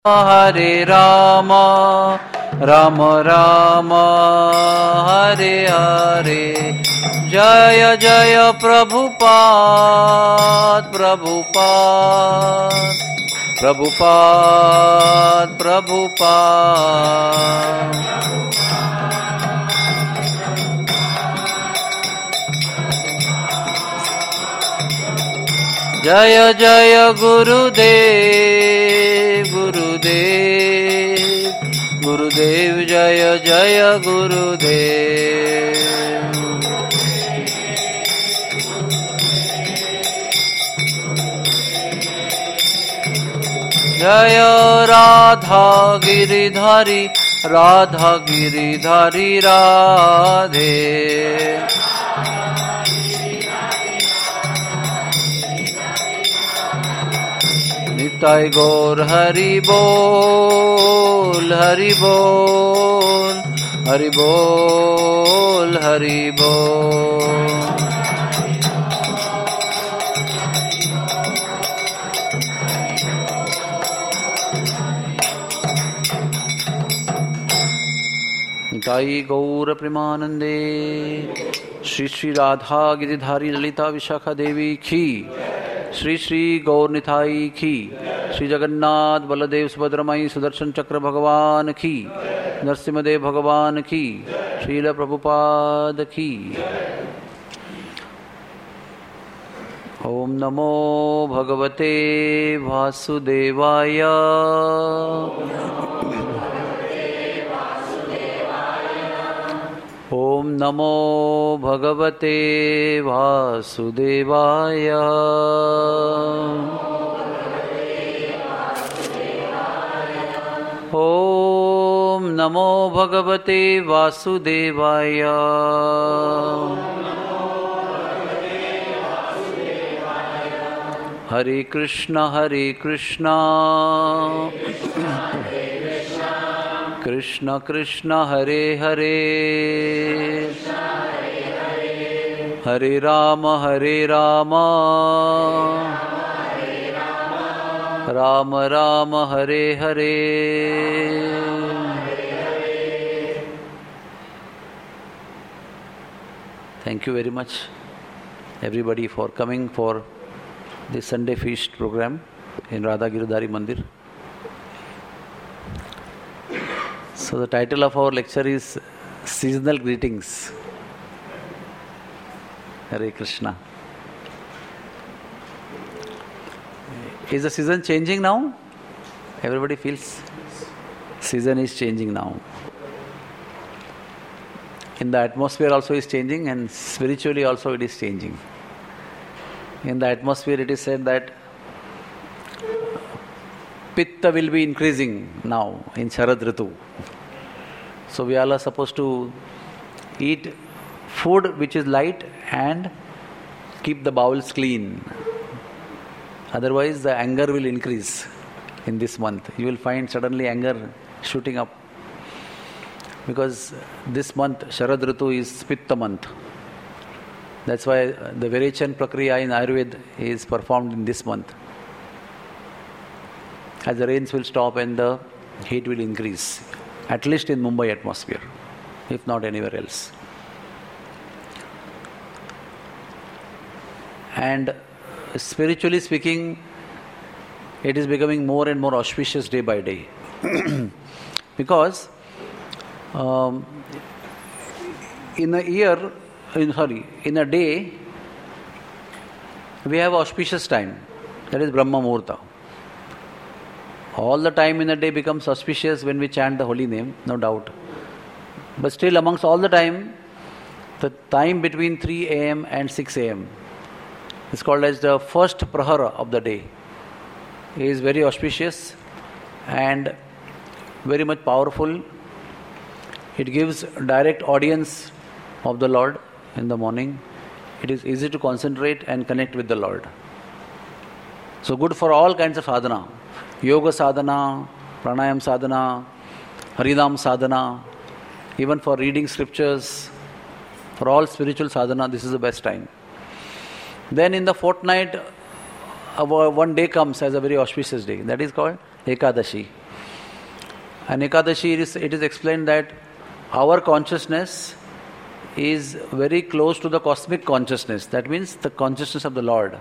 Hare Rama, Rama Rama, Hare Hare. Jaya Jaya Prabhupada, Prabhupada, Prabhupada, Prabhupada. Jaya Jaya Gurudev, Gurudev, Gurudev Jaya Jaya Gurudev. Jaya Radha Giridhari, Radha Giridhari Radhe. Nitai Gaur Hari Bol, Hari Bol, Hari Bol, Hari Bol. Nitai Gaur Premanande, Shri Shri Radha Giridhari Lalita Vishakha Devi Ki, Shri Shri Gaur Nithai Ki, Shri Jagannath Baladev Subhadramai Sudarshan Chakra Bhagavan Ki, Narsimhadev Bhagavan Ki, Srila Prabhupada Ki. Om Namo Bhagavate Vasudevaya. Om Namo Bhagavate Vasudevaya. Om Namo Bhagavate Vasudevaya. Hare Krishna, Hare Krishna, Krishna Krishna Hare Hare, Hare Rama, Hare Rama, Rama Rama, Hare Hare. Thank you very much, everybody, for coming for this Sunday feast program in Radha Giridhari Mandir. So the title of our lecture is Seasonal Greetings. Hare Krishna. Is the season changing now? Everybody feels season is changing now. In the atmosphere also is changing, and spiritually also it is changing. In the atmosphere it is said that Pitta will be increasing now in Sharad Ritu. So we all are supposed to eat food which is light and keep the bowels clean. Otherwise the anger will increase in this month. You will find suddenly anger shooting up. Because this month, Sharad Ritu, is Pitta month. That's why the Virachan Prakriya in Ayurveda is performed in this month. As the rains will stop and the heat will increase. At least in Mumbai atmosphere, if not anywhere else. And spiritually speaking, it is becoming more and more auspicious day by day. Because in a day, we have auspicious time. That is Brahma Muhurta. All the time in a day becomes auspicious when we chant the holy name, no doubt. But still, amongst all the time between 3 a.m. and 6 a.m. is called as the first prahara of the day. It is very auspicious and very much powerful. It gives direct audience of the Lord in the morning. It is easy to concentrate and connect with the Lord. So good for all kinds of sadhana. Yoga sadhana, pranayam sadhana, harinam sadhana, even for reading scriptures, for all spiritual sadhana, this is the best time. Then in the fortnight, one day comes as a very auspicious day. That is called Ekadashi. And Ekadashi, it is explained that our consciousness is very close to the cosmic consciousness. That means the consciousness of the Lord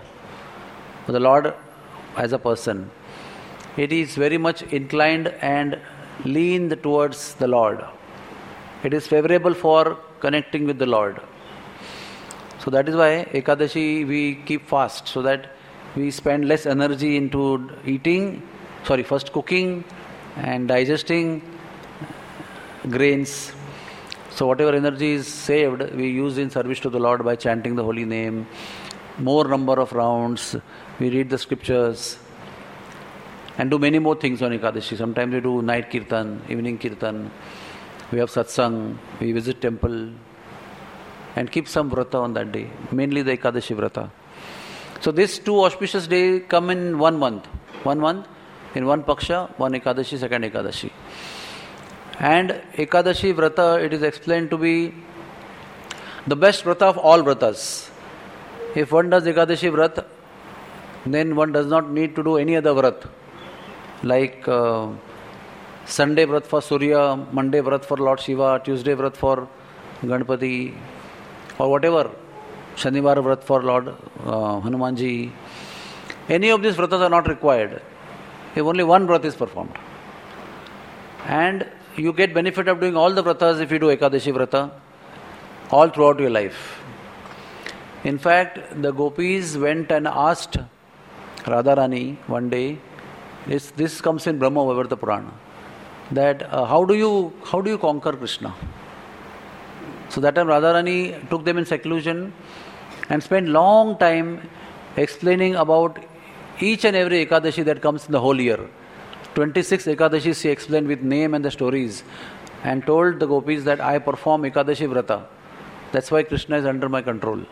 as a person. It is very much inclined and leaned towards the Lord. It is favorable for connecting with the Lord. So that is why Ekadashi we keep fast, so that we spend less energy into first cooking and digesting grains. So whatever energy is saved, we use in service to the Lord by chanting the holy name, more number of rounds, we read the scriptures, and do many more things on Ekadashi. Sometimes we do night kirtan, evening kirtan, we have satsang, we visit temple, and keep some vrata on that day, mainly the Ekadashi vrata. So these 2 auspicious days come in 1 month. 1 month, in 1 paksha, 1 Ekadashi, 2nd Ekadashi. And Ekadashi vrata, it is explained to be the best vrata of all vratas. If one does Ekadashi vrata, then one does not need to do any other vrat. Like Sunday vrat for Surya, Monday vrat for Lord Shiva, Tuesday vrat for Ganpati, or whatever, Shanivar vrat for Lord Hanumanji. Any of these vratas are not required if only one vrat is performed. And you get benefit of doing all the vratas if you do Ekadashi vrata all throughout your life. In fact, the gopis went and asked Radharani one day, this comes in Brahma Vaivarta Purana, that how do you conquer Krishna? So that time Radharani took them in seclusion and spent long time explaining about each and every Ekadashi that comes in the whole year. 26 Ekadashis she explained with name and the stories, and told the gopis that I perform Ekadashi vrata. That's why Krishna is under my control.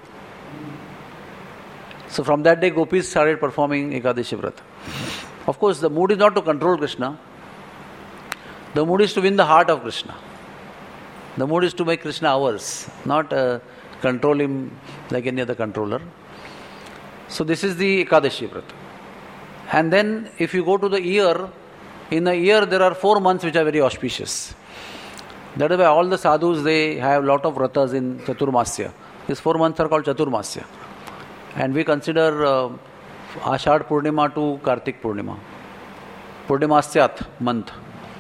So from that day gopis started performing Ekadashi vrata. Of course, the mood is not to control Krishna. The mood is to win the heart of Krishna. The mood is to make Krishna ours, not control him like any other controller. So this is the Ekadashi vrata. And then if you go to the year, in a year there are 4 months which are very auspicious. That is why all the sadhus, they have lot of vratas in Chaturmasya. These 4 months are called Chaturmasya. And we consider Ashad Purnima to Kartik Purnima. Purnimasyat month.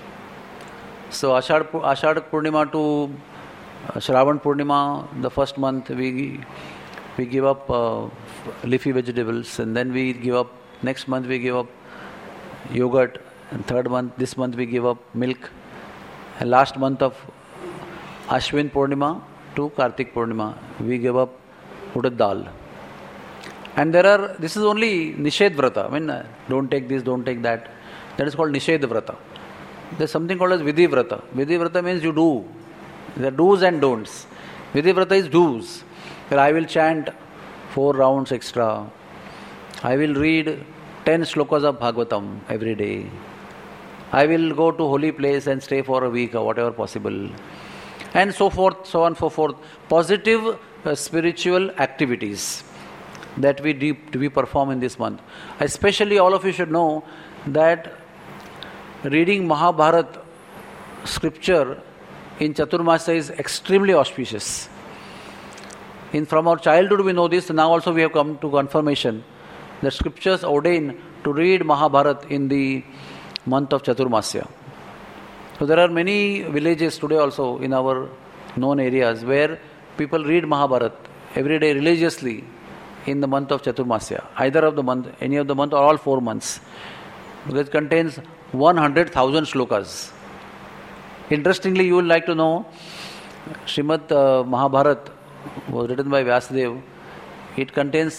So Ashad Purnima to Shravan Purnima, the first month we give up leafy vegetables, and then we give up, next month we give up yogurt, and this month we give up milk, and last month of Ashwin Purnima to Kartik Purnima we give up urad dal. And this is only Nishedh Vrata. I mean, don't take this, don't take that. That is called Nishedh Vrata. There's something called as Vidhi Vrata. Vidhi Vrata means you do. There are do's and don'ts. Vidhi Vrata is do's. Where I will chant 4 rounds extra. I will read 10 slokas of Bhagavatam every day. I will go to holy place and stay for a week or whatever possible. And so forth, so on, so forth. Positive spiritual activities that we perform in this month. Especially all of you should know that reading Mahabharata scripture in Chaturmasya is extremely auspicious. From our childhood we know this, now also we have come to confirmation that scriptures ordain to read Mahabharata in the month of Chaturmasya. So there are many villages today also in our known areas where people read Mahabharata every day religiously in the month of Chaturmasya, either of the month, any of the month, or all 4 months, because it contains 100,000 slokas. Interestingly, you will like to know, Srimad Mahabharata was written by Vyasadeva. It contains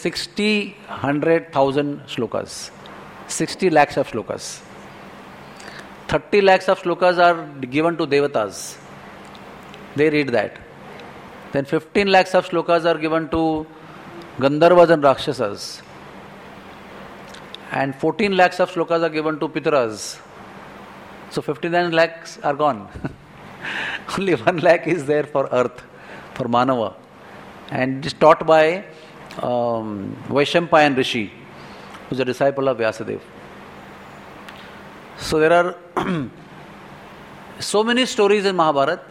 100,000 slokas, 60 lakhs of slokas. 30 lakhs of slokas are given to Devatas. They read that. Then 15 lakhs of slokas are given to Gandharvas and Rakshasas. And 14 lakhs of slokas are given to Pitras. So 59 lakhs are gone. Only 1 lakh is there for earth, for Manava. And it is taught by Vaishampayan Rishi, who is a disciple of Vyasadeva. So there are so many stories in Mahabharata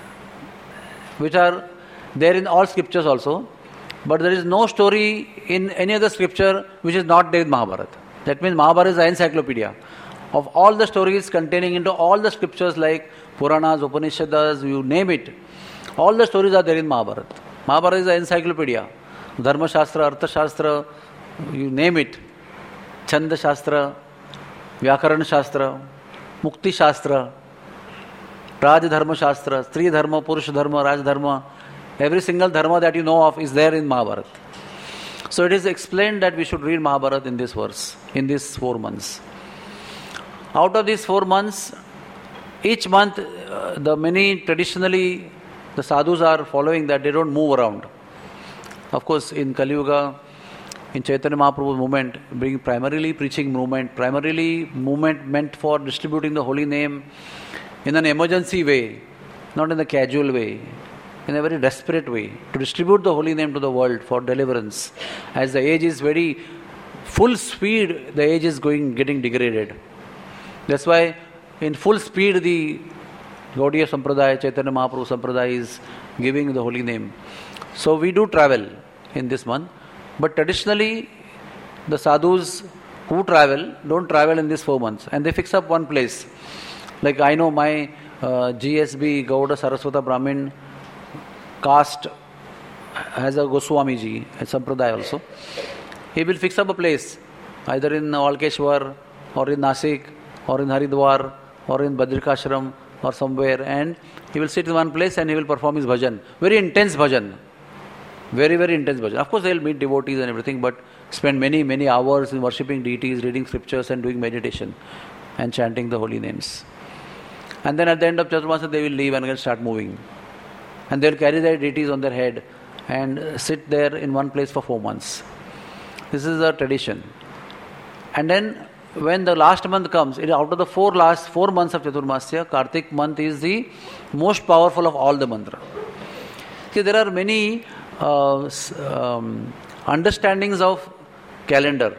which are there in all scriptures also, but there is no story in any other scripture which is not there in Mahabharata. That means Mahabharata is an encyclopedia of all the stories containing into all the scriptures like Puranas, Upanishads, you name it. All the stories are there in Mahabharata. Mahabharata is an encyclopedia. Dharma Shastra, Artha Shastra, you name it. Chanda Shastra, Vyakarana Shastra, Mukti Shastra, Raj Dharma Shastra, Stri Dharma, Purusha Dharma, Raj Dharma. Every single dharma that you know of is there in Mahabharata. So it is explained that we should read Mahabharata in this verse, in these 4 months. Out of these 4 months, each month, traditionally, the sadhus are following that they don't move around. Of course, in Kali Yuga, in Chaitanya Mahaprabhu's movement, being primarily preaching movement, primarily movement meant for distributing the holy name in an emergency way, not in a casual way, in a very desperate way, to distribute the holy name to the world for deliverance. As the age is very full speed, the age is getting degraded. That's why in full speed the Gaudiya Sampradaya, Chaitanya Mahaprabhu Sampradaya is giving the holy name. So we do travel in this month, but traditionally the sadhus who travel don't travel in these 4 months, and they fix up one place. Like I know my GSB Gauda Saraswata Brahmin caste has a Goswamiji, a Sampradaya also. He will fix up a place, either in Walkeshwar or in Nasik or in Haridwar or in Badrikashram or somewhere, and he will sit in one place and he will perform his bhajan. Very intense bhajan. Very, very intense bhajan. Of course, they will meet devotees and everything, but spend many, many hours in worshipping deities, reading scriptures and doing meditation and chanting the holy names. And then at the end of Chaturmasa, they will leave and again start moving. And they will carry their deities on their head and sit there in one place for 4 months. This is a tradition. And then when the last month comes, out of the last 4 months of Chaturmasya, Kartik month is the most powerful of all the mantra. See, there are many understandings of calendar.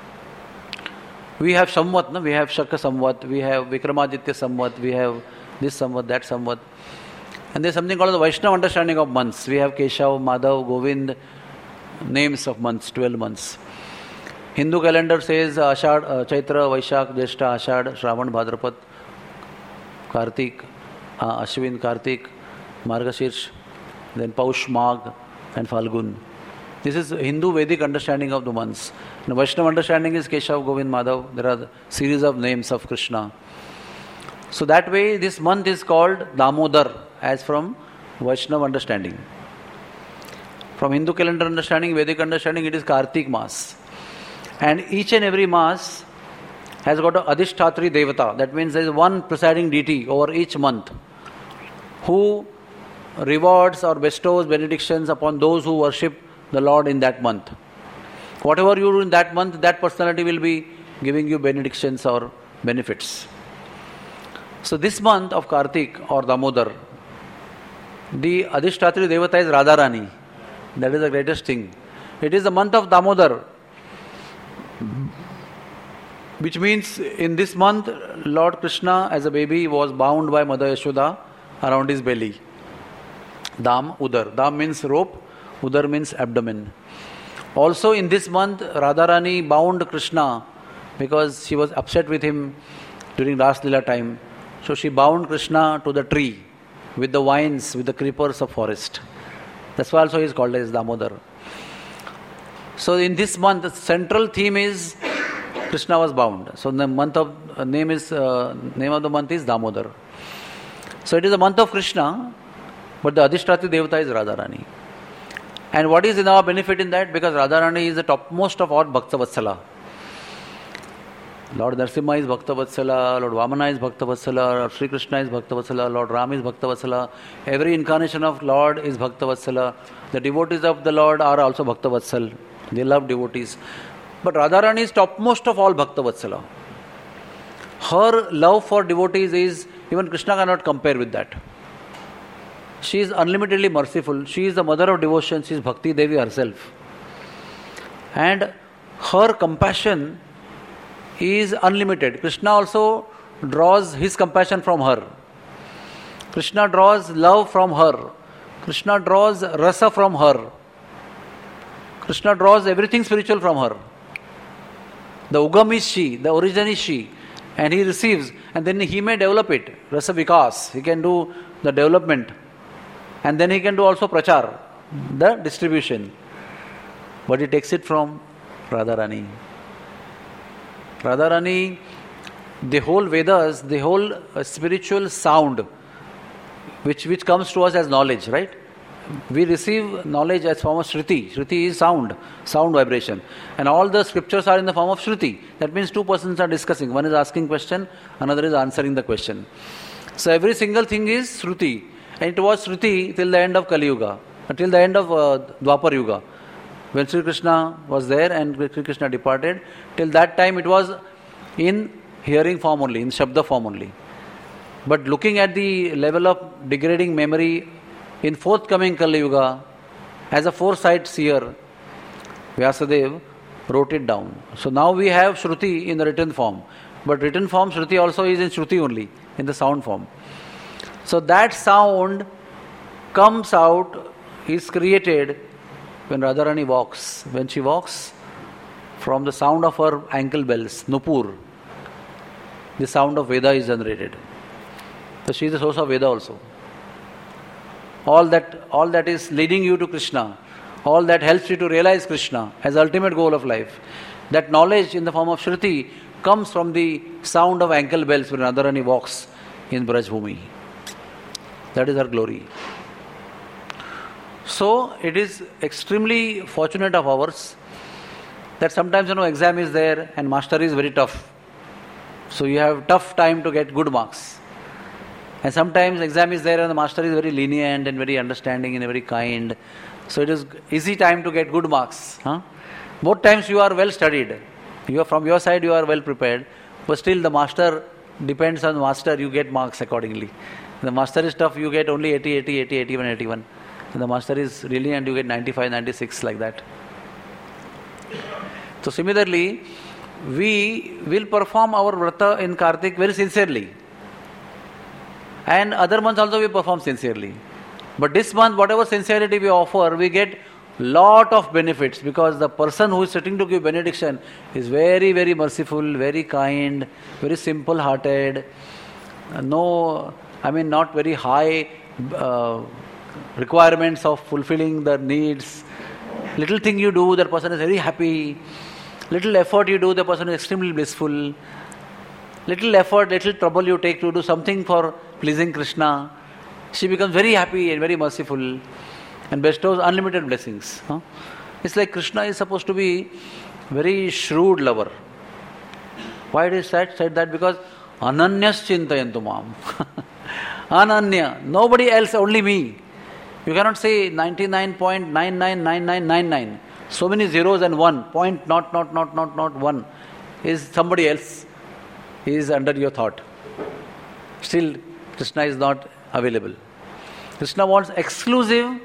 We have Samvat, we have Shaka Samvat, we have Vikramaditya Samvat, we have this Samvat, that Samvat. And there is something called the Vaishnava understanding of months. We have Keshav, Madhav, Govind, names of months, 12 months. Hindu calendar says Ashad, Chaitra, Vaishak, Jeshta, Ashad, Shravan, Bhadrapad, Kartik, Ashwin, Kartik, Margashirsh, then Paush, Magh and Falgun. This is Hindu Vedic understanding of the months. The Vaishnava understanding is Keshav, Govind, Madhav. There are series of names of Krishna. So that way this month is called Damodar, as from Vaishnava understanding. From Hindu calendar understanding, Vedic understanding, it is Kartik Maas. And each and every Maas has got an Adhishtatri Devata. That means there is one presiding deity over each month who rewards or bestows benedictions upon those who worship the Lord in that month. Whatever you do in that month, that personality will be giving you benedictions or benefits. So this month of Kartik or Damodar, the Adhishtatri Devata is Radharani. That is the greatest thing. It is the month of Damodar, which means in this month Lord Krishna as a baby was bound by Mother Yashoda around his belly. Dam, Udar. Dam means rope, Udar means abdomen. Also in this month Radharani bound Krishna because she was upset with him during Ras Leela time. So she bound Krishna to the tree with the vines, with the creepers of forest. That's why also he is called as Damodar. So in this month, the central theme is Krishna was bound. So the name of the month is Damodar. So it is the month of Krishna, but the Adhishtatri Devata is Radharani. And what is in our benefit in that? Because Radharani is the topmost of all Bhaktavatsala. Lord Narasimha is Bhaktavatsala, Lord Vamana is Bhaktavatsala, Lord Sri Krishna is Bhaktavatsala, Lord Ram is Bhaktavatsala. Every incarnation of Lord is Bhaktavatsala. The devotees of the Lord are also Bhaktavatsal. They love devotees. But Radharani is topmost of all Bhaktavatsala. Her love for devotees is, even Krishna cannot compare with that. She is unlimitedly merciful. She is the mother of devotion. She is Bhakti Devi herself. And her compassion is unlimited. Krishna also draws his compassion from her. Krishna draws love from her. Krishna draws rasa from her. Krishna draws everything spiritual from her. The ugam is she, the origin is she, and he receives, and then he may develop it. Rasa vikas, he can do the development, and then he can do also prachar, the distribution. But he takes it from Radharani. Radharani, the whole Vedas, the whole spiritual sound, which comes to us as knowledge, right? We receive knowledge as form of Shruti. Shruti is sound vibration. And all the scriptures are in the form of Shruti. That means two persons are discussing. One is asking question, another is answering the question. So every single thing is Shruti. And it was Shruti till the end of Kali Yuga, till the end of Dwapar Yuga. When Sri Krishna was there and Sri Krishna departed, till that time it was in hearing form only, in Shabda form only. But looking at the level of degrading memory in forthcoming Kali Yuga, as a foresight seer, Vyasadeva wrote it down. So now we have Shruti in the written form. But written form, Shruti also is in Shruti only, in the sound form. So that sound comes out, is created when Radharani walks. When she walks, from the sound of her ankle bells, Nupur, the sound of Veda is generated. So she is the source of Veda also. All that is leading you to Krishna, all that helps you to realize Krishna as the ultimate goal of life, that knowledge in the form of Shruti comes from the sound of ankle bells when Radharani walks in Braj Bhumi. That is her glory. So it is extremely fortunate of ours that sometimes exam is there and master is very tough. So you have tough time to get good marks. And sometimes exam is there and the master is very lenient and very understanding and very kind. So it is easy time to get good marks. Both times you are well studied. From your side you are well prepared. But still the master depends on the master, you get marks accordingly. The master is tough, you get only 80, 80, 80, 81, 81. And the master is lenient, you get 95, 96 like that. So similarly, we will perform our vrata in Kartik very sincerely. And other months also we perform sincerely. But this month, whatever sincerity we offer, we get lot of benefits because the person who is sitting to give benediction is very, very merciful, very kind, very simple-hearted. Not very high requirements of fulfilling the needs. Little thing you do, that person is very happy. Little effort you do, the person is extremely blissful. Little effort, little trouble you take to do something for pleasing Krishna, she becomes very happy and very merciful and bestows unlimited blessings. It's like Krishna is supposed to be very shrewd lover. Why it is said that? Because ananyas chintayantu mam. Ananya, nobody else, only me. You cannot say 99.999999. So many zeros and 1 point not 1 is somebody else. He is under your thought. Still, Krishna is not available. Krishna wants exclusive,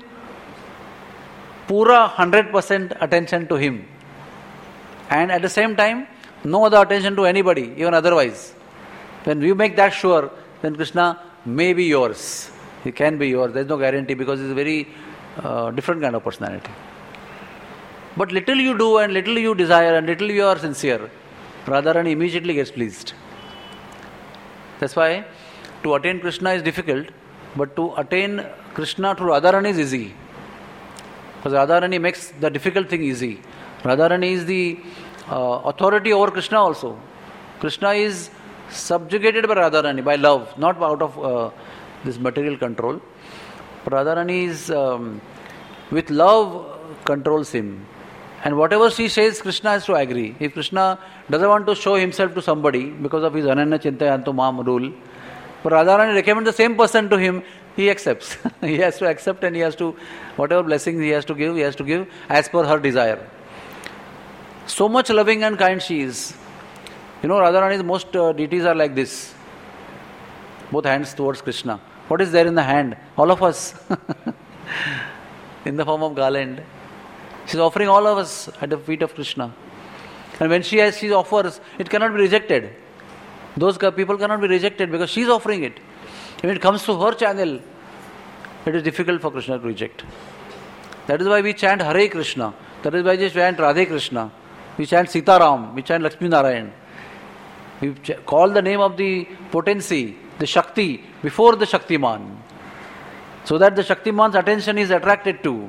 pura 100% attention to him. And at the same time, no other attention to anybody, even otherwise. When you make that sure, then Krishna may be yours. He can be yours. There is no guarantee because he is a very different kind of personality. But little you do and little you desire and little you are sincere, Radharani immediately gets pleased. That's why to attain Krishna is difficult, but to attain Krishna through Radharani is easy. Because Radharani makes the difficult thing easy. Radharani is the authority over Krishna also. Krishna is subjugated by Radharani, by love, not out of this material control. But Radharani is, with love, controls him. And whatever she says, Krishna has to agree. If Krishna doesn't want to show himself to somebody because of his Ananya Chintayantu Mam rule, but Radharani recommends the same person to him, he accepts. He has to accept and he has to, whatever blessings he has to give as per her desire. So much loving and kind she is. Radharani's most deities are like this. Both hands towards Krishna. What is there in the hand? All of us. In the form of garland. She is offering all of us at the feet of Krishna. And when she offers, it cannot be rejected. Those people cannot be rejected because she is offering it. When it comes to her channel, it is difficult for Krishna to reject. That is why we chant Hare Krishna. That is why we chant Radhe Krishna. We chant Sitaram. We chant Lakshmi Narayan. We call the name of the potency, the Shakti, before the Shaktiman, so that the Shaktiman's attention is attracted to.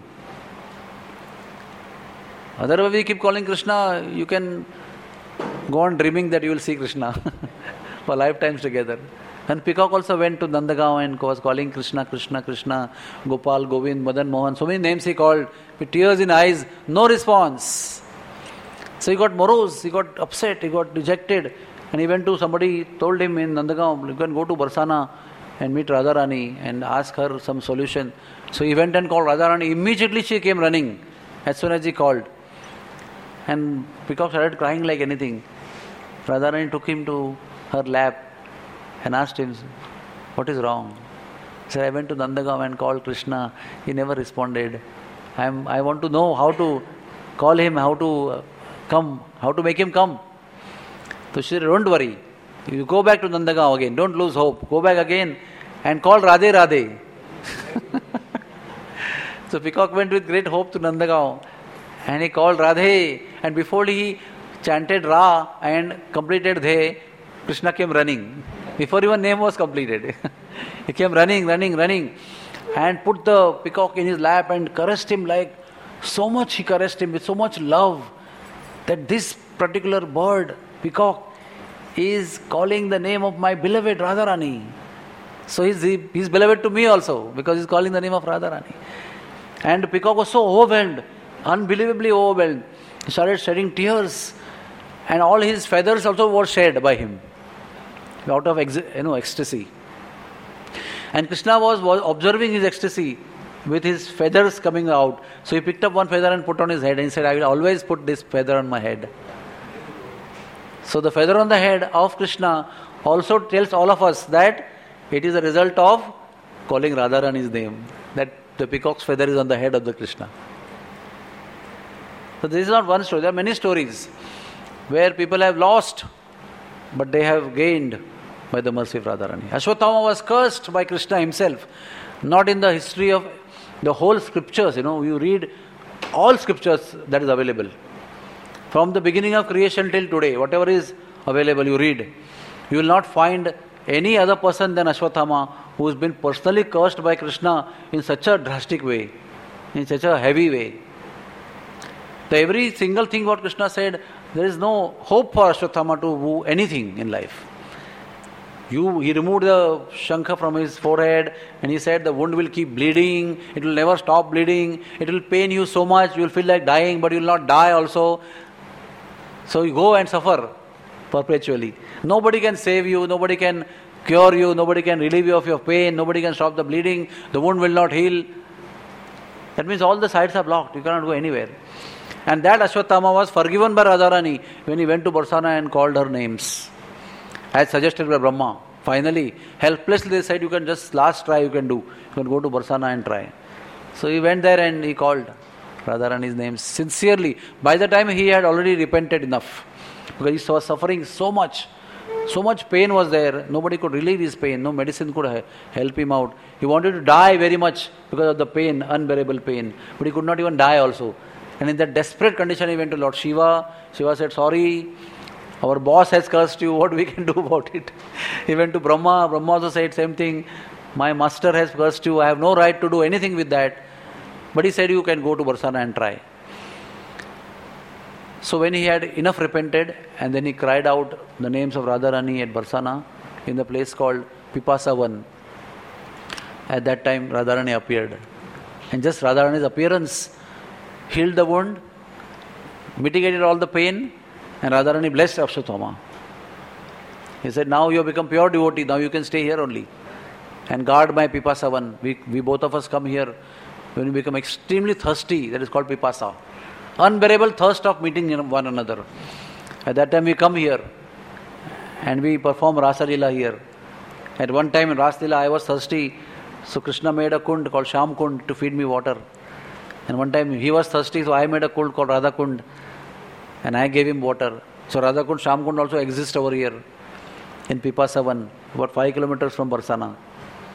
Otherwise we keep calling Krishna, you can go on dreaming that you will see Krishna for lifetimes together. And Peacock also went to Nandagaon and was calling Krishna, Krishna, Krishna, Gopal, Govind, Madan Mohan. So many names he called with tears in eyes, no response. So he got morose, he got upset, he got dejected. And he went to somebody, told him in Nandagaon, you can go to Barsana and meet Radharani and ask her some solution. So he went and called Radharani. Immediately she came running as soon as he called. And Peacock started crying like anything. Radharani took him to her lap and asked him, what is wrong? He said, I went to Nandagaon and called Krishna. He never responded. I want to know how to call him, how to come, how to make him come. So she said, don't worry. You go back to Nandagaon again. Don't lose hope. Go back again and call Radhe Radhe. So Peacock went with great hope to Nandagaon and he called Radhe. And before he chanted Ra and completed De, Krishna came running. Before even name was completed. He came running and put the peacock in his lap and caressed him like so much. He caressed him with so much love that this particular bird, peacock, is calling the name of my beloved Radharani. So he's beloved to me also because he's calling the name of Radharani. And the peacock was so overwhelmed, unbelievably overwhelmed. He started shedding tears and all his feathers also were shed by him out of ecstasy. And Krishna was observing his ecstasy with his feathers coming out. So he picked up one feather and put on his head and he said, I will always put this feather on my head. So the feather on the head of Krishna also tells all of us that it is a result of calling Radharani's name, that the peacock's feather is on the head of the Krishna. So this is not one story, there are many stories where people have lost but they have gained by the mercy of Radharani. Ashwatthama was cursed by Krishna himself, not in the history of the whole scriptures. You read all scriptures that is available. From the beginning of creation till today, whatever is available, you read. You will not find any other person than Ashwatthama who has been personally cursed by Krishna in such a drastic way, in such a heavy way. So every single thing what Krishna said, there is no hope for Ashwatthama to woo anything in life. He removed the shankha from his forehead and he said the wound will keep bleeding, it will never stop bleeding, it will pain you so much, you will feel like dying but you will not die also. So you go and suffer perpetually. Nobody can save you, nobody can cure you, nobody can relieve you of your pain, nobody can stop the bleeding, the wound will not heal. That means all the sides are blocked, you cannot go anywhere. And that Ashwatthama was forgiven by Radharani when he went to Barsana and called her names, as suggested by Brahma. Finally, helplessly they said, you can just last try you can do. You can go to Barsana and try. So he went there and he called Radharani's names sincerely. By the time he had already repented enough, because he was suffering so much pain was there, nobody could relieve his pain, no medicine could help him out. He wanted to die very much because of the pain, unbearable pain, but he could not even die also. And in that desperate condition he went to Lord Shiva. Shiva said, sorry, our boss has cursed you, what we can do about it? He went to Brahma. Brahma also said same thing, my master has cursed you, I have no right to do anything with that. But he said you can go to Barsana and try. So when he had enough repented and then he cried out the names of Radharani at Barsana in the place called Pipasavan. At that time Radharani appeared. And just Radharani's appearance healed the wound, mitigated all the pain, and Radharani blessed Ashwatthama. He said, now you have become pure devotee, now you can stay here only and guard my Pipasavan. We both of us come here when we become extremely thirsty, that is called Pipasa. Unbearable thirst of meeting one another. At that time we come here and we perform Rasa Leela here. At one time in Rasa Leela I was thirsty, so Krishna made a kund called Sham Kund to feed me water. And one time he was thirsty, so I made a kund called Radha Kund and I gave him water. So Radha Kund, Sham Kund also exists over here in Pipasavan, about 5 kilometers from Barsana.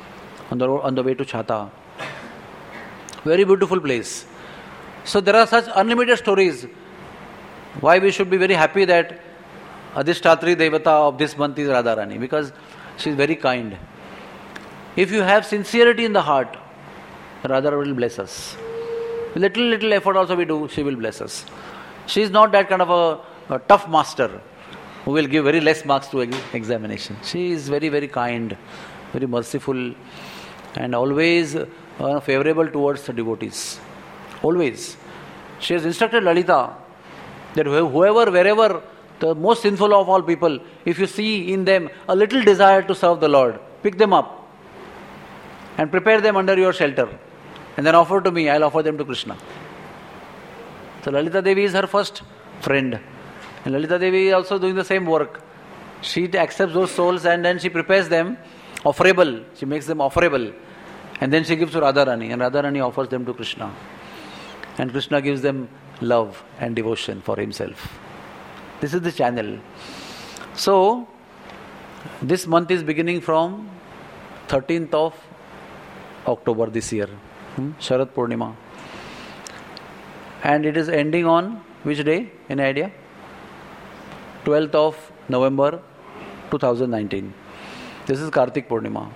on the way to Chhata. Very beautiful place. So there are such unlimited stories. Why we should be very happy that Adhishtatri Devata of this month is Radharani, because she is very kind. If you have sincerity in the heart, Radha will bless us. Little effort also we do, she will bless us. She is not that kind of a tough master who will give very less marks to examination. She is very, very kind, very merciful, and always favorable towards the devotees. Always. She has instructed Lalita that whoever, wherever, the most sinful of all people, if you see in them a little desire to serve the Lord, pick them up and prepare them under your shelter. And then offer to me, I'll offer them to Krishna. So Lalita Devi is her first friend. And Lalita Devi is also doing the same work. She accepts those souls and then she prepares them offerable. She makes them offerable. And then she gives to Radharani. And Radharani offers them to Krishna. And Krishna gives them love and devotion for himself. This is the channel. So, this month is beginning from 13th of October this year. Sharad Purnima. And it is ending on which day? Any idea? 12th of November 2019. This is Kartik Purnima.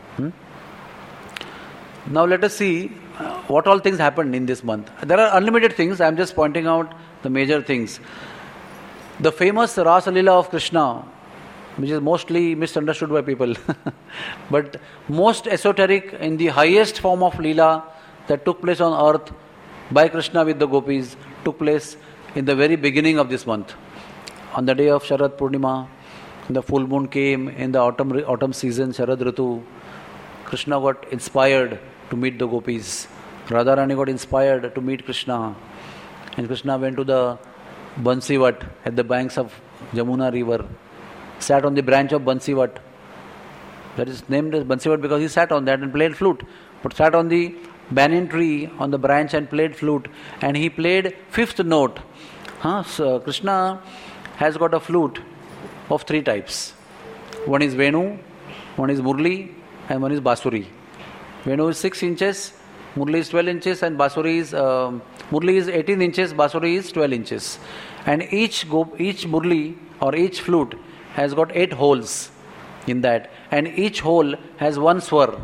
Now let us see what all things happened in this month. There are unlimited things. I am just pointing out the major things. The famous Rasa Leela of Krishna, which is mostly misunderstood by people, but most esoteric in the highest form of Leela that took place on earth by Krishna with the gopis, took place in the very beginning of this month. On the day of Sharad Purnima, the full moon came in the autumn season, Sharad Ritu. Krishna got inspired to meet the gopis. Radharani got inspired to meet Krishna. And Krishna went to the Bansivat at the banks of Jamuna river, sat on the branch of Bansivat. That is named as Bansivat because he sat on that and played flute. But sat on the banyan tree on the branch and played flute. And he played fifth note. So Krishna has got a flute of three types. One is Venu, one is Murli, and one is Basuri. Venu is 6 inches, Murli is 12 inches, and Basuri is Murli is 18 inches, Basuri is 12 inches. And each Murli or each flute has got 8 holes in that, and each hole has one swar.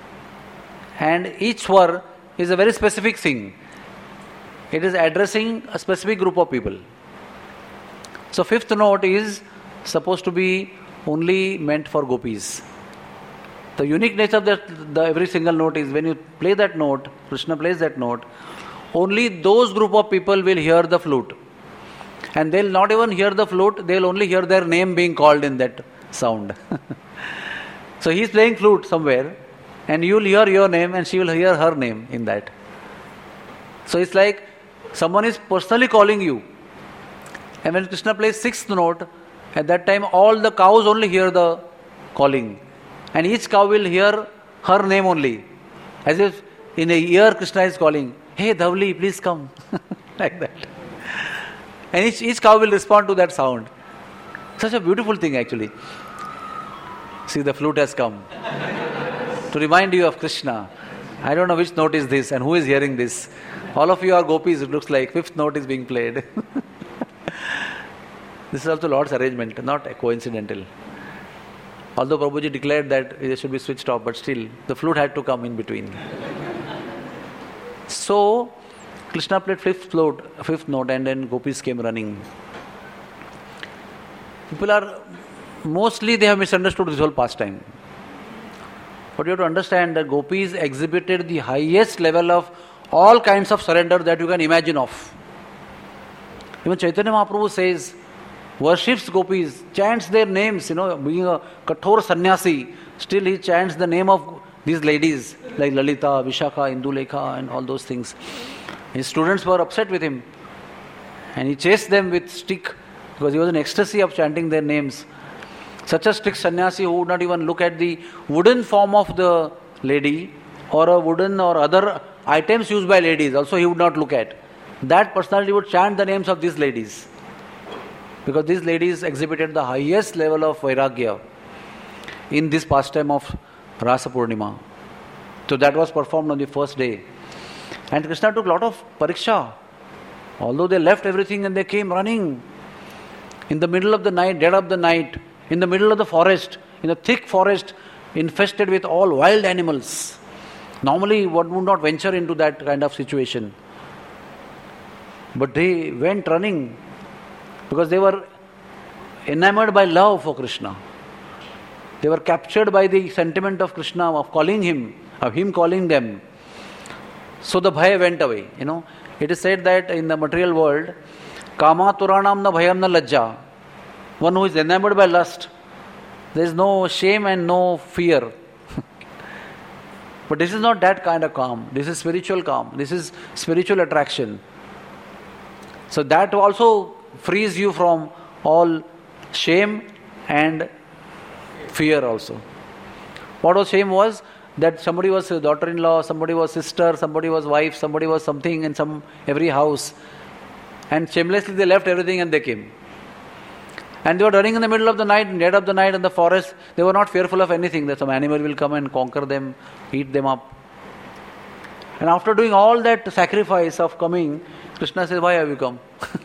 And each swar is a very specific thing. It is addressing a specific group of people. So fifth note is supposed to be only meant for gopis. The unique nature of the every single note is when you play that note, Krishna plays that note, only those group of people will hear the flute. And they'll not even hear the flute, they'll only hear their name being called in that sound. So he's playing flute somewhere, and you'll hear your name and she will hear her name in that. So it's like someone is personally calling you. And when Krishna plays sixth note, at that time all the cows only hear the calling. And each cow will hear her name only. As if in a ear Krishna is calling, "Hey Dhavli, please come." Like that. And each cow will respond to that sound. Such a beautiful thing actually. See, the flute has come. To remind you of Krishna. I don't know which note is this and who is hearing this. All of you are gopis, it looks like. Fifth note is being played. This is also Lord's arrangement, not coincidental. Although Prabhuji declared that it should be switched off, but still, the flute had to come in between. So, Krishna played fifth note, and then gopis came running. People they have misunderstood this whole pastime. But you have to understand that gopis exhibited the highest level of all kinds of surrender that you can imagine of. Even Chaitanya Mahaprabhu says, worships gopis, chants their names, being a Kathor sannyasi, still he chants the name of these ladies like Lalita, Vishakha, Indulekha and all those things. His students were upset with him and he chased them with stick because he was in ecstasy of chanting their names. Such a strict sannyasi who would not even look at the wooden form of the lady or a wooden or other items used by ladies, also he would not look at. That personality would chant the names of these ladies. Because these ladies exhibited the highest level of vairagya in this pastime of Rasa Purnima. So that was performed on the first day. And Krishna took a lot of pariksha. Although they left everything and they came running in the middle of the night, dead of the night, in the middle of the forest, in a thick forest infested with all wild animals. Normally one would not venture into that kind of situation. But they went running because they were enamored by love for Krishna. They were captured by the sentiment of Krishna, of calling him, of him calling them. So the bhaya went away. It is said that in the material world, kama turanam na bhayam na lajja. One who is enamored by lust, there is no shame and no fear. But this is not that kind of calm. This is spiritual calm. This is spiritual attraction. So that also frees you from all shame and fear also. What was shame was that somebody was daughter-in-law, somebody was sister, somebody was wife, somebody was something in every house. And shamelessly they left everything and they came. And they were running in the middle of the night, dead of the night in the forest. They were not fearful of anything, that some animal will come and conquer them, eat them up. And after doing all that sacrifice of coming, Krishna says, why have you come?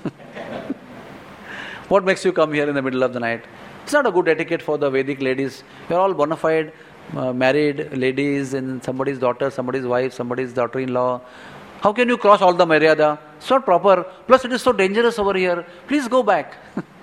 What makes you come here in the middle of the night? It's not a good etiquette for the Vedic ladies. You're all bona fide married ladies and somebody's daughter, somebody's wife, somebody's daughter-in-law. How can you cross all the maryada? It's not proper. Plus it is so dangerous over here. Please go back.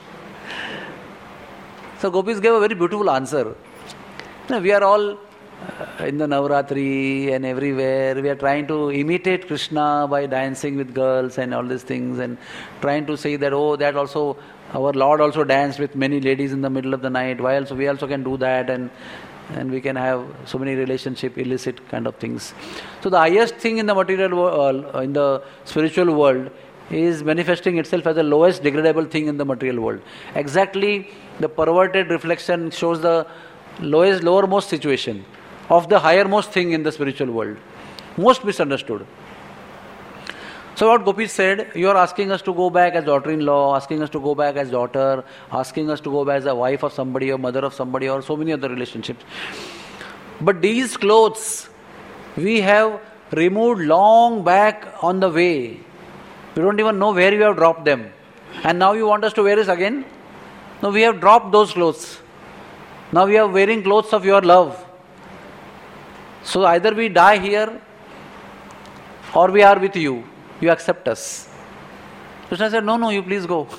So gopis gave a very beautiful answer. We are all in the Navratri and everywhere. We are trying to imitate Krishna by dancing with girls and all these things and trying to say that, that also, our Lord also danced with many ladies in the middle of the night. Why also we also can do that and we can have so many relationship, illicit kind of things. So the highest thing in the material world, in the spiritual world, is manifesting itself as the lowest degradable thing in the material world. Exactly, the perverted reflection shows the lowermost situation of the highermost thing in the spiritual world. Most misunderstood. So what Gopis said, you are asking us to go back as daughter-in-law, asking us to go back as daughter, asking us to go back as a wife of somebody or mother of somebody or so many other relationships. But these clothes we have removed long back on the way. We don't even know where we have dropped them. And now you want us to wear this again? No, we have dropped those clothes. Now we are wearing clothes of your love. So either we die here or we are with you. You accept us. Krishna said, no, you please go.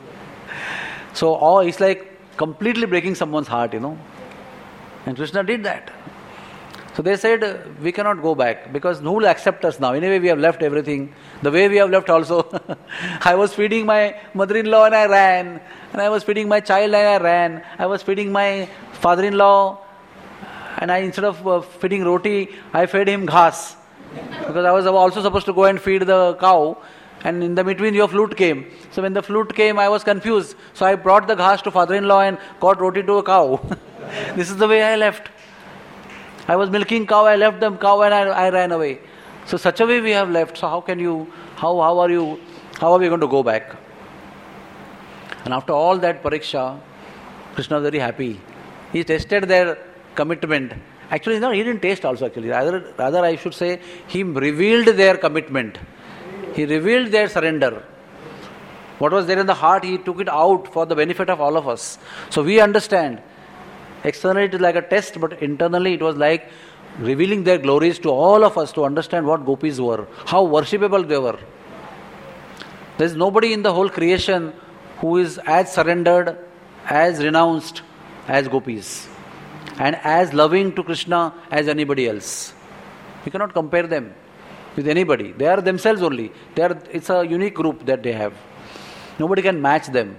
So it's like completely breaking someone's heart, And Krishna did that. So they said, we cannot go back because who will accept us now? Anyway, we have left everything. The way we have left also. I was feeding my mother-in-law and I ran. And I was feeding my child and I ran. I was feeding my father-in-law and instead of feeding roti, I fed him ghas. Because I was also supposed to go and feed the cow. And in the between your flute came. So when the flute came, I was confused. So I brought the ghas to father-in-law and got roti to a cow. This is the way I left. I was milking cow, I left the cow and I ran away. So such a way we have left. So how are we going to go back? And after all that pariksha, Krishna was very happy. He tested their commitment. Actually, he didn't taste also actually. Rather I should say, he revealed their commitment. He revealed their surrender. What was there in the heart, he took it out for the benefit of all of us. So we understand. Externally it is like a test, but internally it was like revealing their glories to all of us to understand what gopis were, how worshipable they were. There is nobody in the whole creation who is as surrendered, as renounced as gopis, and as loving to Krishna as anybody else. You cannot compare them with anybody. They are themselves only. It's a unique group that they have. Nobody can match them.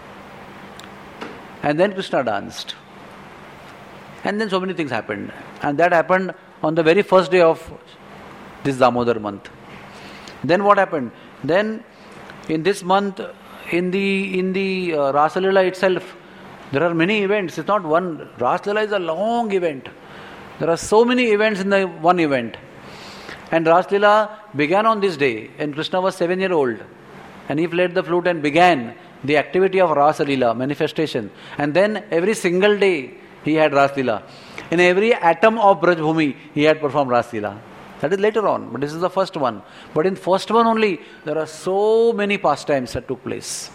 And then Krishna danced. And then so many things happened. And that happened on the very first day of this Damodar month. Then what happened? Then in this month, in the Rasa Leela itself, there are many events. It's not one. Rasa Leela is a long event. There are so many events in the one event. And Rasa Leela began on this day. And Krishna was 7-year-old. And he played the flute and began the activity of Rasa Leela, manifestation. And then every single day, he had Rasa Leela. In every atom of Braj Bhumi, he had performed Ras Leela. That is later on, but this is the first one. But in first one only, there are so many pastimes that took place.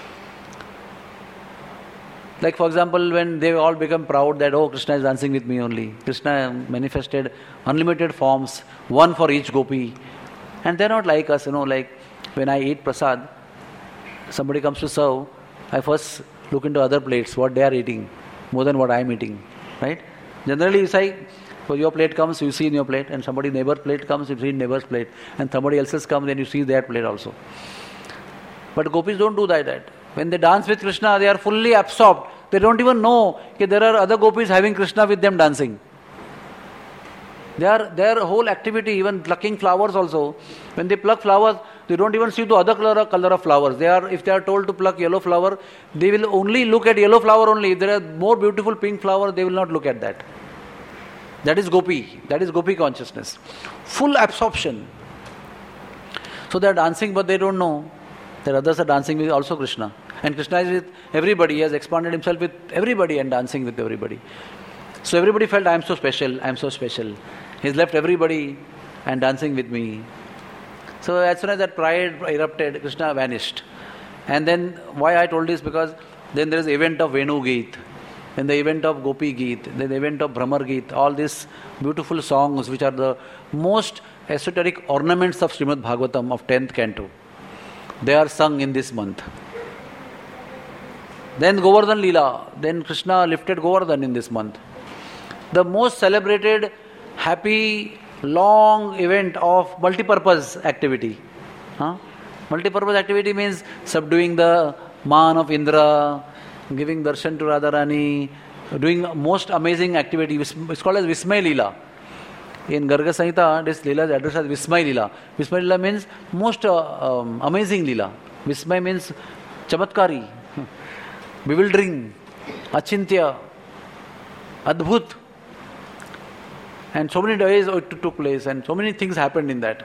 Like for example, when they all become proud that, oh, Krishna is dancing with me only. Krishna manifested unlimited forms, one for each gopi. And they're not like us, like when I eat prasad, somebody comes to serve, I first look into other plates, what they are eating, more than what I am eating, right? Generally, you say, so your plate comes, you see in your plate, and somebody neighbor plate comes, you see in neighbor's plate, and somebody else's comes, then you see their plate also. But gopis don't do that. When they dance with Krishna, they are fully absorbed. They don't even know that there are other gopis having Krishna with them dancing. Their whole activity, even plucking flowers also, when they pluck flowers, they don't even see the other color of flowers. If they are told to pluck yellow flower, they will only look at yellow flower only. If there are more beautiful pink flowers, they will not look at that. That is gopi. That is gopi consciousness. Full absorption. So they are dancing, but they don't know that others are dancing with also Krishna. And Krishna is with everybody. He has expanded himself with everybody and dancing with everybody. So everybody felt, I am so special, I am so special. He's left everybody and dancing with me. So as soon as that pride erupted, Krishna vanished. And then why I told this, because then there is the event of Venu Geet, then the event of Gopi Geet, then the event of Brahmar Geet, all these beautiful songs which are the most esoteric ornaments of Srimad Bhagavatam of 10th canto. They are sung in this month. Then Govardhan Leela, then Krishna lifted Govardhan in this month. The most celebrated, happy, long event of multi-purpose activity. Multi-purpose activity means subduing the man of Indra, giving darshan to Radharani, doing most amazing activity. It's called as Vismay Leela. In Garga Samhita, this Leela is addressed as Vismay Leela. Vismay Leela means most amazing Leela. Vismay means chamatkari, bewildering, achintya, adbhut. And so many days it took place and so many things happened in that.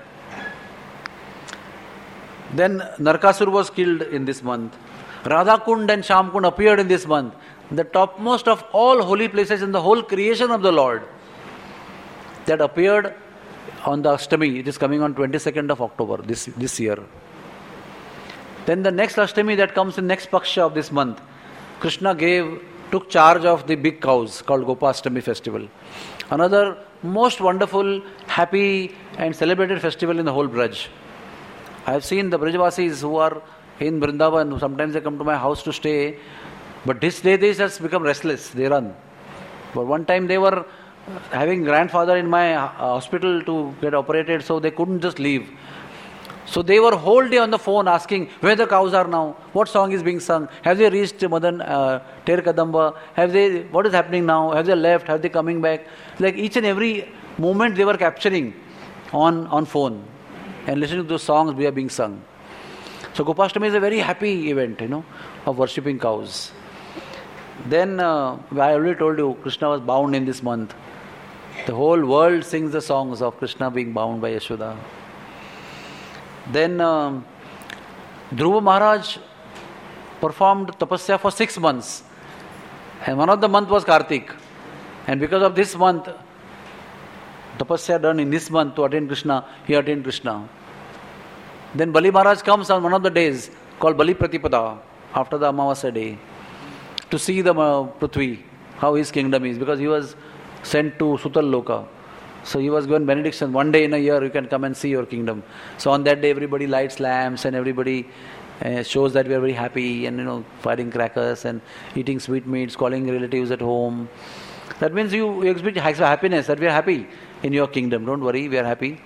Then Narkasur was killed in this month. Radha Kund and Sham Kund appeared in this month. The topmost of all holy places in the whole creation of the Lord. That appeared on the Ashtami. It is coming on 22nd of October this year. Then the next Ashtami that comes in next Paksha of this month, Krishna took charge of the big cows called Gopastami festival. Another most wonderful, happy and celebrated festival in the whole Braj. I have seen the Brajvasis who are in Vrindavan, sometimes they come to my house to stay, but this day they just become restless, they run. But one time they were having grandfather in my hospital to get operated, so they couldn't just leave. So they were whole day on the phone asking where the cows are now, what song is being sung, have they reached Madan Ter Kadamba, what is happening now, have they left, have they coming back. Like each and every moment they were capturing on phone and listening to those songs we are being sung. So Gopashtami is a very happy event, of worshipping cows. Then I already told you, Krishna was bound in this month. The whole world sings the songs of Krishna being bound by Yashoda. Then Dhruva Maharaj performed tapasya for 6 months. And one of the month was Kartik. And because of this month, tapasya done in this month to attain Krishna, he attained Krishna. Then Bali Maharaj comes on one of the days called Bali Pratipada, after the Amavasya day, to see the Prithvi, how his kingdom is, because he was sent to Sutal Loka. So he was given benediction, one day in a year you can come and see your kingdom. So on that day everybody lights lamps and everybody shows that we are very happy and firing crackers and eating sweetmeats, calling relatives at home. That means you experience happiness, that we are happy in your kingdom. Don't worry, we are happy.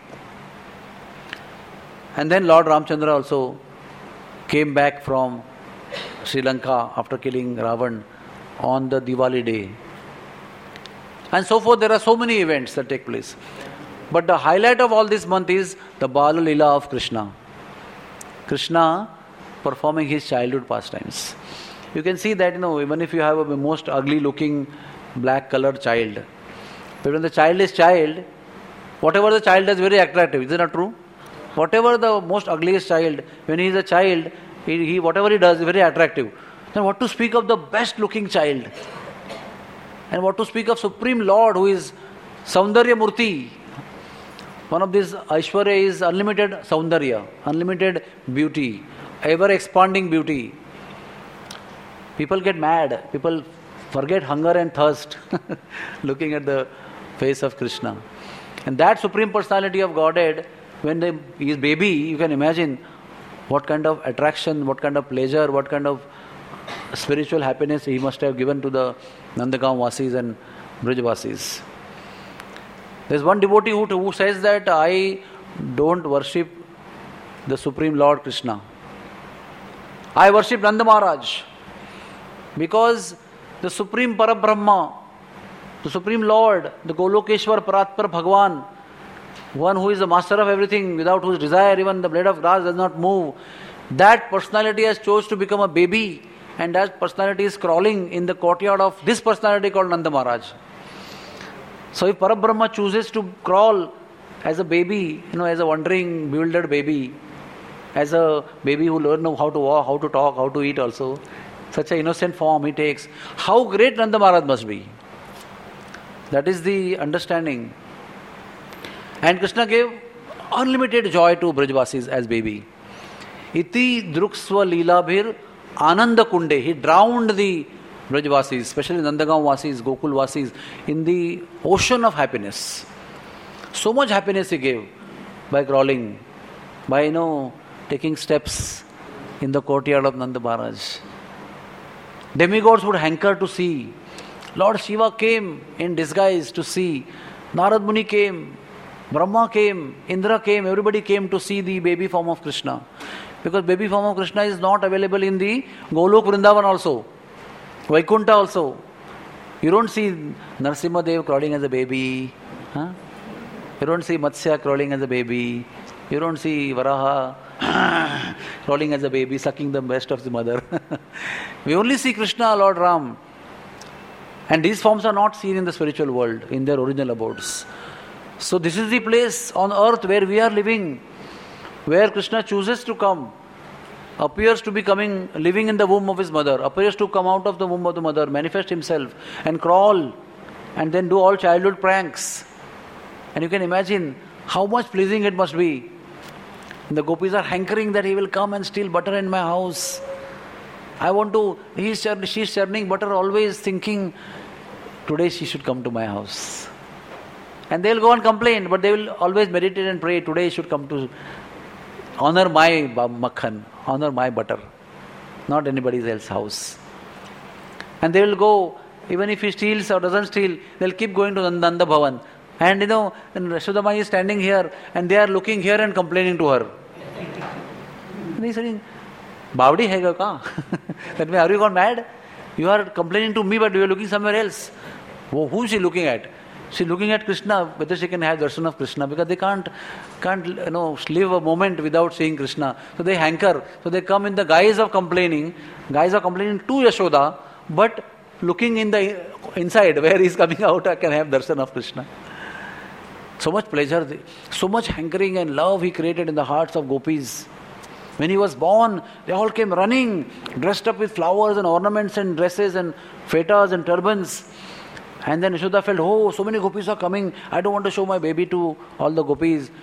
And then Lord Ramchandra also came back from Sri Lanka after killing Ravan on the Diwali day. And so forth, there are so many events that take place. But the highlight of all this month is the Bala Leela of Krishna. Krishna performing his childhood pastimes. You can see that, even if you have a most ugly looking black colored child, but when the child is child, whatever the child does is very attractive. Is it not true? Whatever the most ugliest child, when he is a child, whatever he does is very attractive. Then what to speak of the best looking child? And what to speak of Supreme Lord who is Saundarya Murti. One of these Aishwarya is unlimited Saundarya, unlimited beauty, ever expanding beauty. People get mad, people forget hunger and thirst looking at the face of Krishna. And that Supreme Personality of Godhead, when he is baby, you can imagine what kind of attraction, what kind of pleasure, what kind of spiritual happiness he must have given to the Nandagaon Vasis and Brij Vasis. There is one devotee who says that I don't worship the Supreme Lord Krishna. I worship Nanda Maharaj because the Supreme Parabrahma, the Supreme Lord, the Golokeshwar Paratpar Bhagwan, one who is the master of everything, without whose desire even the blade of grass does not move, that personality has chose to become a baby, and that personality is crawling in the courtyard of this personality called Nanda Maharaj. So if Parabrahma chooses to crawl as a baby, as a wandering, bewildered baby, as a baby who learns how to walk, how to talk, how to eat also, such an innocent form he takes, how great Nanda Maharaj must be. That is the understanding. And Krishna gave unlimited joy to Brajvasis as baby. Iti druksva leelabhir ananda kunde. He drowned the Brajvasis, especially Nandagaon Vasis, Gokul Vasis, in the ocean of happiness. So much happiness he gave by crawling, by taking steps in the courtyard of Nanda Maharaj. Demigods would hanker to see. Lord Shiva came in disguise to see. Narad Muni came. Brahma came. Indra came. Everybody came to see the baby form of Krishna. Because baby form of Krishna is not available in the Golok Vrindavan also. Vaikuntha also. You don't see Narasimha Dev crawling as a baby. Huh? You don't see Matsya crawling as a baby. You don't see Varaha crawling as a baby, sucking the breast of the mother. We only see Krishna, Lord Ram. And these forms are not seen in the spiritual world, in their original abodes. So this is the place on earth where we are living, where Krishna chooses to come, appears to be living in the womb of his mother, appears to come out of the womb of the mother, manifest himself and crawl and then do all childhood pranks. And you can imagine how much pleasing it must be. The gopis are hankering that he will come and steal butter in my house. She's churning butter, always thinking, today she should come to my house. And they will go and complain, but they will always meditate and pray, today she should come to honor my makhan, honor my butter, not anybody else's house. And they will go, even if he steals or doesn't steal, they'll keep going to Nanda Bhavan. And and Yashoda is standing here, and they are looking here and complaining to her. And he's saying, Bavdi hai ka? That means, are you gone mad? You are complaining to me, but you are looking somewhere else. Who is she looking at? She is looking at Krishna, whether she can have darshan of Krishna, because they can't live a moment without seeing Krishna. So they hanker. So they come in the guise of complaining to Yashoda, but looking in the inside, where he is coming out, I can have darshan of Krishna. So much pleasure, so much hankering and love he created in the hearts of gopis. When he was born, they all came running, dressed up with flowers and ornaments and dresses and fetas and turbans. And then Yashoda felt, so many gopis are coming. I don't want to show my baby to all the gopis.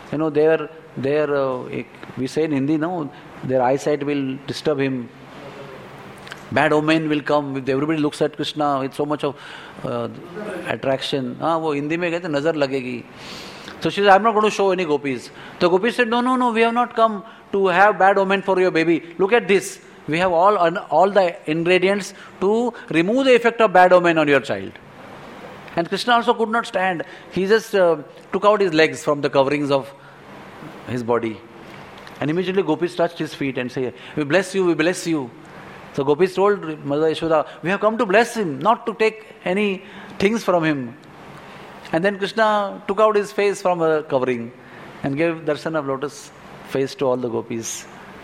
We say in Hindi, their eyesight will disturb him. Bad omen will come. If everybody looks at Krishna with so much of attraction. वो हिंदी में कहते नजर लगेगी. So she said, I'm not going to show any gopis. The gopis said, no, we have not come to have bad omen for your baby. Look at this. We have all the ingredients to remove the effect of bad omen on your child. And Krishna also could not stand. He just took out his legs from the coverings of his body. And immediately gopis touched his feet and said, we bless you, we bless you. So gopis told Mother Yashoda, we have come to bless him, not to take any things from him. And then Krishna took out his face from a covering and gave darshan of lotus face to all the gopis.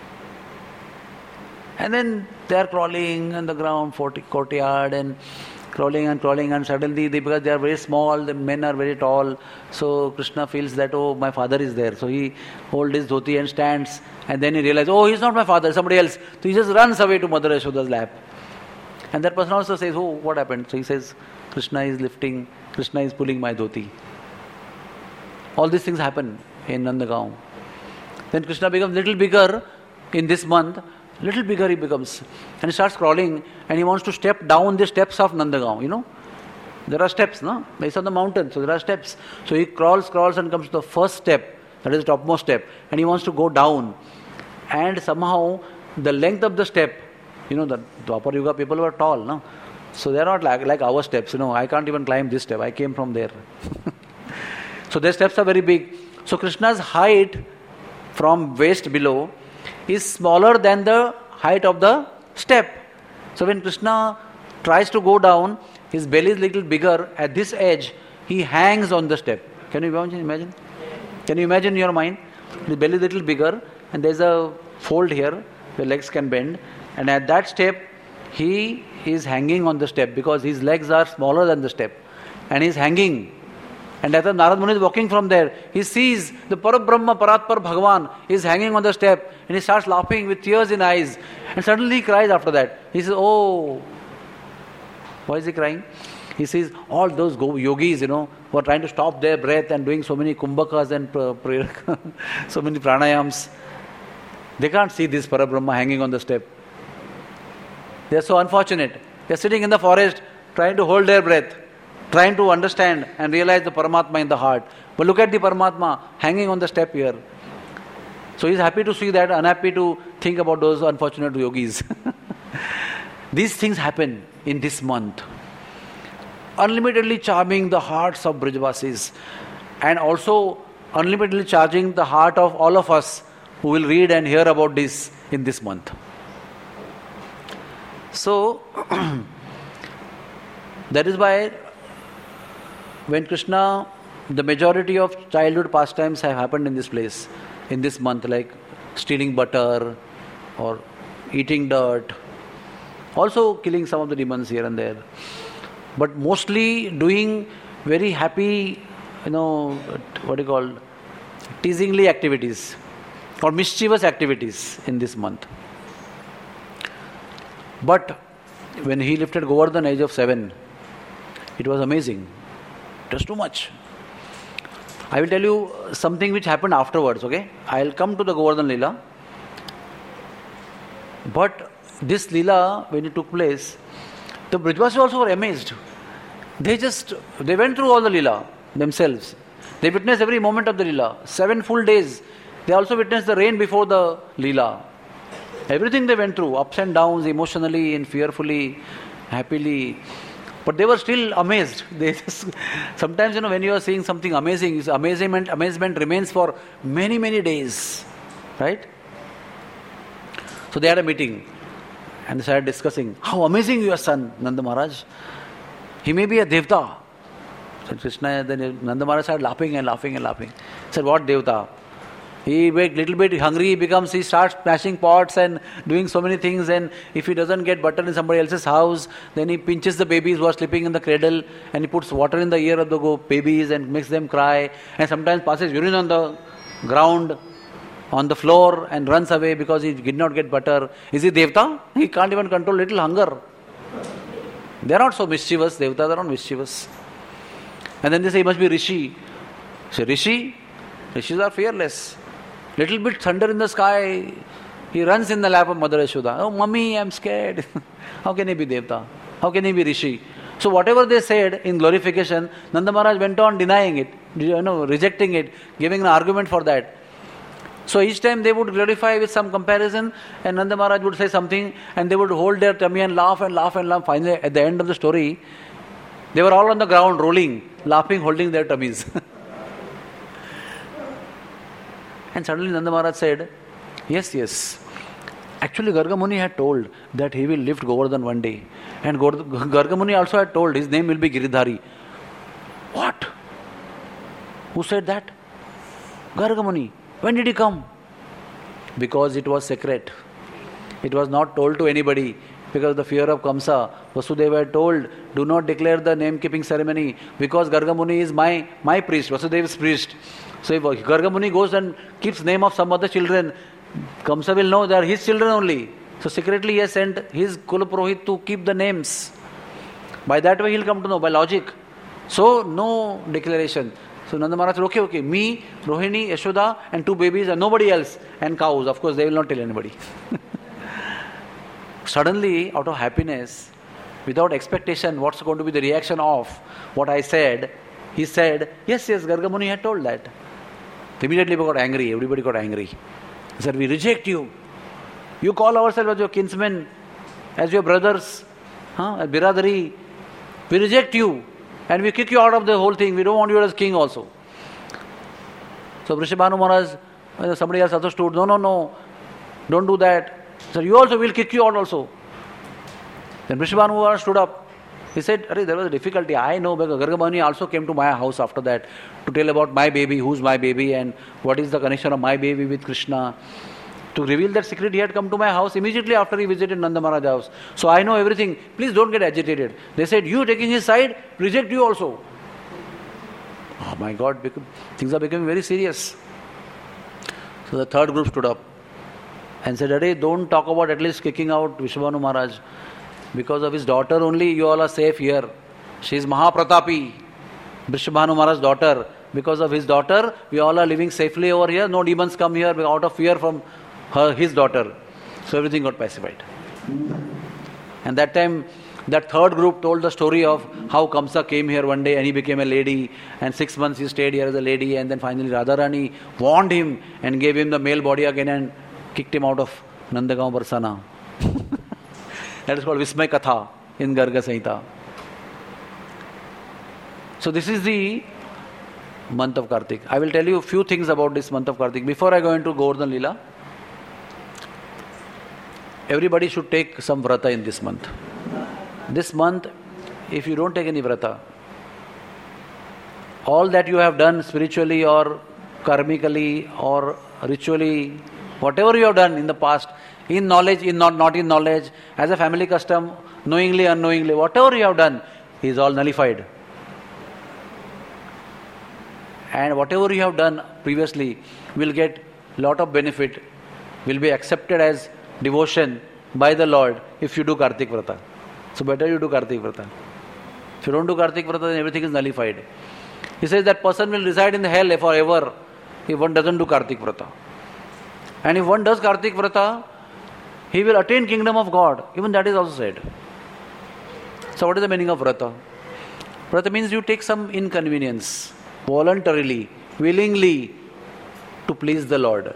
And then they are crawling on the ground, courtyard, and crawling, and suddenly, because they are very small, the men are very tall, so Krishna feels that, my father is there. So he holds his dhoti and stands, and then he realizes, he's not my father, somebody else. So he just runs away to Mother Yashoda's lap. And that person also says, oh, what happened? So he says, Krishna is lifting, Krishna is pulling my dhoti. All these things happen in Nandagaon. Then Krishna becomes little bigger in this month, little bigger he becomes. And he starts crawling and he wants to step down the steps of Nandagaon, you know. There are steps, no? It's on the mountain, so there are steps. So he crawls and comes to the first step, that is the topmost step. And he wants to go down. And somehow the length of the step, you know, the Dwapar Yuga people were tall, no? So they are not like our steps, you know. I can't even climb this step. I came from there. So their steps are very big. So Krishna's height from waist below is smaller than the height of the step. So when Krishna tries to go down, his belly is little bigger. At this edge, he hangs on the step. Can you imagine? Can you imagine in your mind? The belly is little bigger and there's a fold here where legs can bend. And at that step, he is hanging on the step because his legs are smaller than the step. And he is hanging. And as Narad Muni is walking from there, he sees the Parabrahma Paratpar Bhagavan is hanging on the step and he starts laughing with tears in eyes. And suddenly he cries after that. He says, oh, why is he crying? He sees all those yogis, you know, who are trying to stop their breath and doing so many kumbhakas and so many pranayams. They can't see this Parabrahma hanging on the step. They are so unfortunate. They are sitting in the forest trying to hold their breath, trying to understand and realize the Paramatma in the heart. But look at the Paramatma hanging on the step here. So he is happy to see that, unhappy to think about those unfortunate yogis. These things happen in this month. Unlimitedly charming the hearts of Brajvasis and also unlimitedly charging the heart of all of us who will read and hear about this in this month. So, that is why when Krishna, the majority of childhood pastimes have happened in this place, in this month, like stealing butter or eating dirt, also killing some of the demons here and there. But mostly doing very happy, teasingly activities or mischievous activities in this month. But when he lifted Govardhan age of 7, it was amazing. It was too much. I will tell you something which happened afterwards, okay? I will come to the Govardhan Leela. But this Leela, when it took place, the Brajvasis also were amazed. They went through all the Leela themselves. They witnessed every moment of the Leela. 7 full days. They also witnessed the rain before the Leela. Everything they went through, ups and downs, emotionally and fearfully, happily. But they were still amazed. Sometimes, when you are seeing something amazing, amazement remains for many, many days. Right? So they had a meeting and they started discussing, how amazing your son, Nanda Maharaj. He may be a Devta. So Krishna, then Nanda Maharaj started laughing. He said, what Devta? He gets a little bit hungry, he starts smashing pots and doing so many things, and if he doesn't get butter in somebody else's house, then he pinches the babies who are sleeping in the cradle and he puts water in the ear of the babies and makes them cry, and sometimes passes urine on the ground, on the floor, and runs away because he did not get butter. Is he Devta? He can't even control little hunger. They are not so mischievous. Devtas are not mischievous. And then they say he must be Rishi. Say, Rishi? Rishis are fearless. Little bit thunder in the sky, he runs in the lap of Mother Yashoda. Oh, Mummy, I'm scared. How can he be Devta? How can he be Rishi? So whatever they said in glorification, Nanda Maharaj went on denying it, rejecting it, giving an argument for that. So each time they would glorify with some comparison, and Nanda Maharaj would say something, and they would hold their tummy and laugh and laugh and laugh. Finally, at the end of the story, they were all on the ground rolling, laughing, holding their tummies. And suddenly Nanda Maharaj said, yes. Actually, Garga Muni had told that he will lift Govardhan one day. And Garga Muni also had told his name will be Giridhari. What? Who said that? Garga Muni. When did he come? Because it was secret. It was not told to anybody. Because of the fear of Kamsa, Vasudeva had told, do not declare the name-keeping ceremony. Because Garga Muni is my priest, Vasudeva's priest. So if Garga Muni goes and keeps name of some other children, Kamsa will know they are his children only. So secretly he has sent his Kulapurohit to keep the names. By that way he'll come to know, by logic. So no declaration. So Nanda Maharaj said, okay, me, Rohini, Yashoda and 2 babies and nobody else. And cows, of course they will not tell anybody. Suddenly, out of happiness, without expectation, what's going to be the reaction of what I said, he said, yes, Garga Muni had told that. Immediately we got angry, everybody got angry. He said, we reject you. You call ourselves as your kinsmen, as your brothers, as Biradari. We reject you and we kick you out of the whole thing. We don't want you as king also. So Vrishabhanu Maharaj, somebody else also stood, no, don't do that. So you also will kick you out also. Then Vrishabhanu Maharaj stood up. He said, there was a difficulty. I know, because Garga Muni also came to my house after that to tell about my baby, who's my baby and what is the connection of my baby with Krishna. To reveal that secret, he had come to my house immediately after he visited Nanda Maharaj's house. So I know everything. Please don't get agitated. They said, you taking his side, reject you also. Oh my God, things are becoming very serious. So the third group stood up and said, don't talk about at least kicking out Vrishabhanu Maharaj. Because of his daughter only, you all are safe here. She is Mahapratapi, Vrishabhanu Maharaj's daughter. Because of his daughter, we all are living safely over here. No demons come here out of fear from his daughter. So everything got pacified. And that time, that third group told the story of how Kamsa came here one day and he became a lady, and 6 months he stayed here as a lady, and then finally Radharani warned him and gave him the male body again and kicked him out of Nandagaon Barsana. That is called Vismay Katha in Garga Samhita. So this is the month of Kartik. I will tell you a few things about this month of Kartik. Before I go into Govardhan Leela, everybody should take some vrata in this month. This month, if you don't take any vrata, all that you have done spiritually or karmically or ritually, whatever you have done in the past, in knowledge, not in knowledge, as a family custom, knowingly, unknowingly, whatever you have done is all nullified. And whatever you have done previously will get lot of benefit, will be accepted as devotion by the Lord if you do Kartik Vrata. So better you do Kartik Vrata. If you don't do Kartik Vrata, then everything is nullified. He says that person will reside in hell forever if one doesn't do Kartik Vrata. And if one does Kartik Vrata, he will attain kingdom of God. Even that is also said. So what is the meaning of Vrata? Vrata means you take some inconvenience voluntarily, willingly to please the Lord.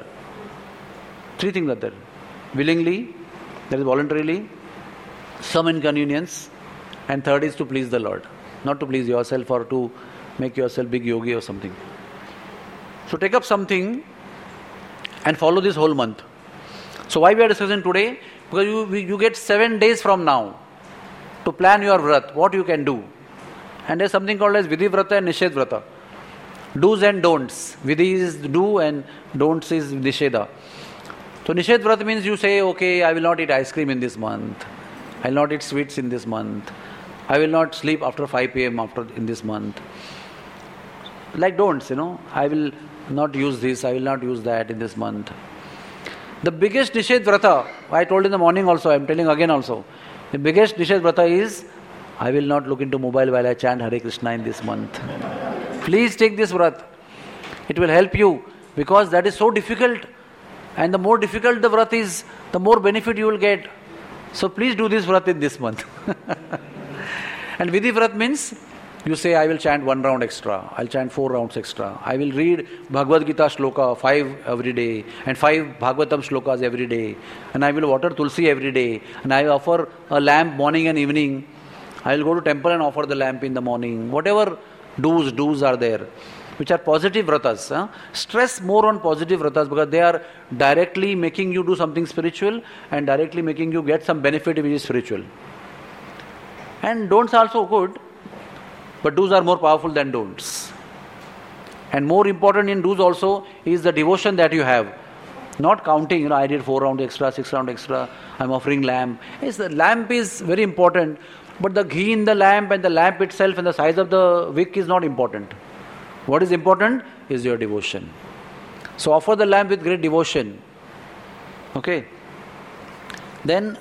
3 things are there. Willingly, that is voluntarily, some inconvenience, and third is to please the Lord. Not to please yourself or to make yourself big yogi or something. So take up something and follow this whole month. So why we are discussing today? Because you get 7 days from now to plan your vrat, what you can do. And there is something called as Vidhi Vrata and Nishedh Vrata. Do's and don'ts. Vidhi is do and don'ts is Nishedha. So Nishedh Vrata means you say, okay, I will not eat ice cream in this month. I will not eat sweets in this month. I will not sleep after 5 p.m. in this month. Like don'ts, I will not use this, I will not use that in this month. The biggest Nishedh Vrata, I told in the morning also, I am telling again also, the biggest Nishedh Vrata is, I will not look into mobile while I chant Hare Krishna in this month. Please take this vrat. It will help you because that is so difficult, and the more difficult the vrat is, the more benefit you will get. So please do this vrat in this month. And Vidhi Vrat means, you say, I will chant 1 round extra, I will chant 4 rounds extra, I will read Bhagavad Gita shloka 5 every day, and 5 Bhagavatam shlokas every day, and I will water Tulsi every day, and I will offer a lamp morning and evening, I will go to temple and offer the lamp in the morning. Whatever do's are there, which are positive vratas. Stress more on positive vratas because they are directly making you do something spiritual and directly making you get some benefit which is spiritual. And don'ts are also good, but do's are more powerful than don'ts. And more important in do's also is the devotion that you have. Not counting, I did 4 rounds extra, 6 rounds extra, I'm offering lamp. The lamp is very important, but the ghee in the lamp and the lamp itself and the size of the wick is not important. What is important is your devotion. So offer the lamp with great devotion. Okay. Then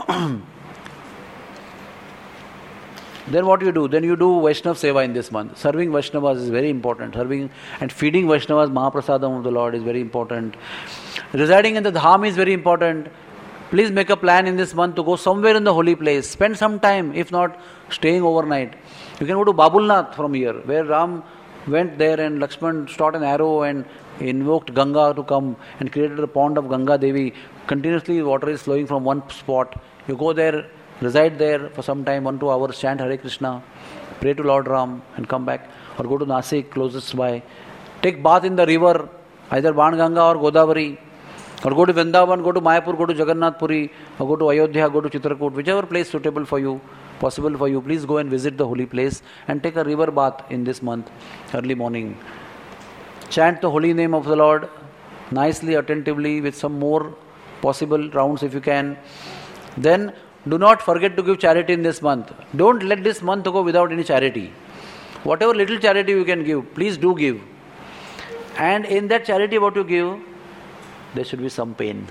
then what you do? Then you do Vaishnav Seva in this month. Serving Vaishnavas is very important. Serving and feeding Vaishnavas, Mahaprasadam of the Lord is very important. Residing in the Dham is very important. Please make a plan in this month to go somewhere in the holy place. Spend some time, if not staying overnight. You can go to Babulnath from here, where Ram went there and Lakshman shot an arrow and invoked Ganga to come and created a pond of Ganga Devi. Continuously water is flowing from one spot. You go there, reside there for some time, 1-2 hours, chant Hare Krishna, pray to Lord Ram and come back. Or go to Nasik, closest by. Take bath in the river, either Banganga or Godavari. Or go to Vrindavan, go to Mayapur, go to Jagannath Puri, or go to Ayodhya, go to Chitrakoot, whichever place suitable for you, possible for you. Please go and visit the holy place and take a river bath in this month, early morning. Chant the holy name of the Lord nicely, attentively, with some more possible rounds if you can. Then do not forget to give charity in this month. Don't let this month go without any charity. Whatever little charity you can give, please do give. And in that charity what you give, there should be some pain.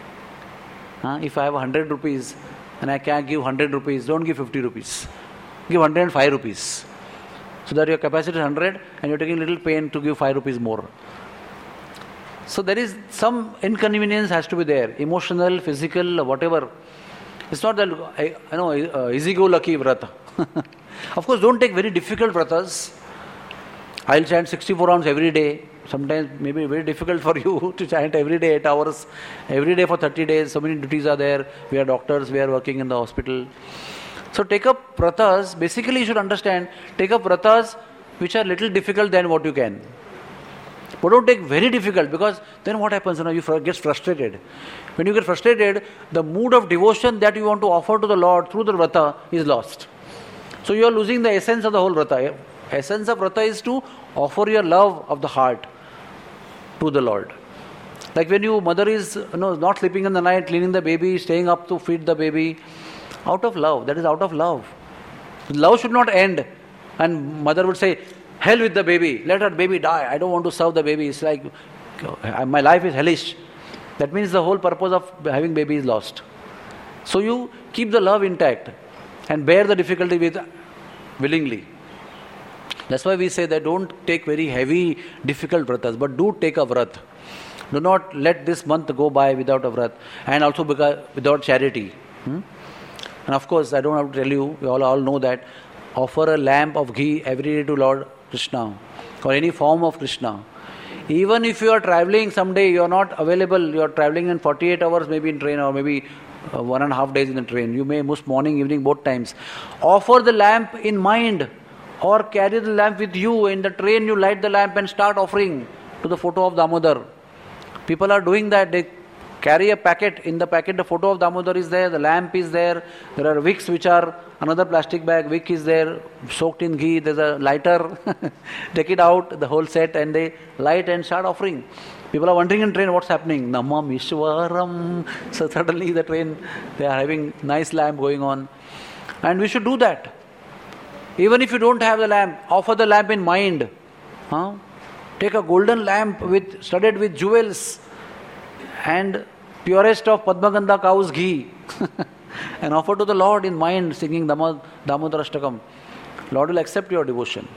If I have 100 rupees and I can't give 100 rupees, don't give 50 rupees. Give 105 rupees. So that your capacity is 100 and you're taking little pain to give 5 rupees more. So there is some inconvenience has to be there. Emotional, physical, whatever. It's not that, easy-go-lucky vrata. Of course, don't take very difficult vratas. I'll chant 64 rounds every day. Sometimes maybe very difficult for you to chant every day 8 hours, every day for 30 days. So many duties are there. We are doctors, we are working in the hospital. So take up vratas. Basically you should understand, take up vratas which are little difficult than what you can. But don't take very difficult, because then what happens? You get frustrated. When you get frustrated, the mood of devotion that you want to offer to the Lord through the vrata is lost. So you are losing the essence of the whole vrata. Essence of vrata is to offer your love of the heart to the Lord. Like when your mother is not sleeping in the night, cleaning the baby, staying up to feed the baby, out of love. That is out of love. Love should not end. And mother would say, hell with the baby, let her baby die, I don't want to serve the baby. It's like, my life is hellish. That means the whole purpose of having baby is lost. So you keep the love intact and bear the difficulty with willingly. That's why we say that don't take very heavy, difficult vratas, but do take a vrat. Do not let this month go by without a vrat, and also without charity. And of course, I don't have to tell you, we all know that, offer a lamp of ghee every day to Lord Krishna, or any form of Krishna. Even if you are traveling someday, you are not available, you are traveling in 48 hours maybe in train, or maybe 1.5 days in the train. You may miss morning, evening, both times. Offer the lamp in mind, or carry the lamp with you. In the train you light the lamp and start offering to the photo of Damodar. People are doing that. They carry a packet. In the packet the photo of Damodar is there, the lamp is there, there are wicks which are another plastic bag, wick is there, soaked in ghee, there's a lighter. Take it out, the whole set, and they light and start offering. People are wondering in train what's happening. Namam Ishwaram. So suddenly the train, they are having nice lamp going on. And we should do that. Even if you don't have the lamp, offer the lamp in mind. Take a golden lamp studded with jewels and purest of Padmagandha cow's ghee and offer to the Lord in mind, singing Damodarashtakam. Lord will accept your devotion.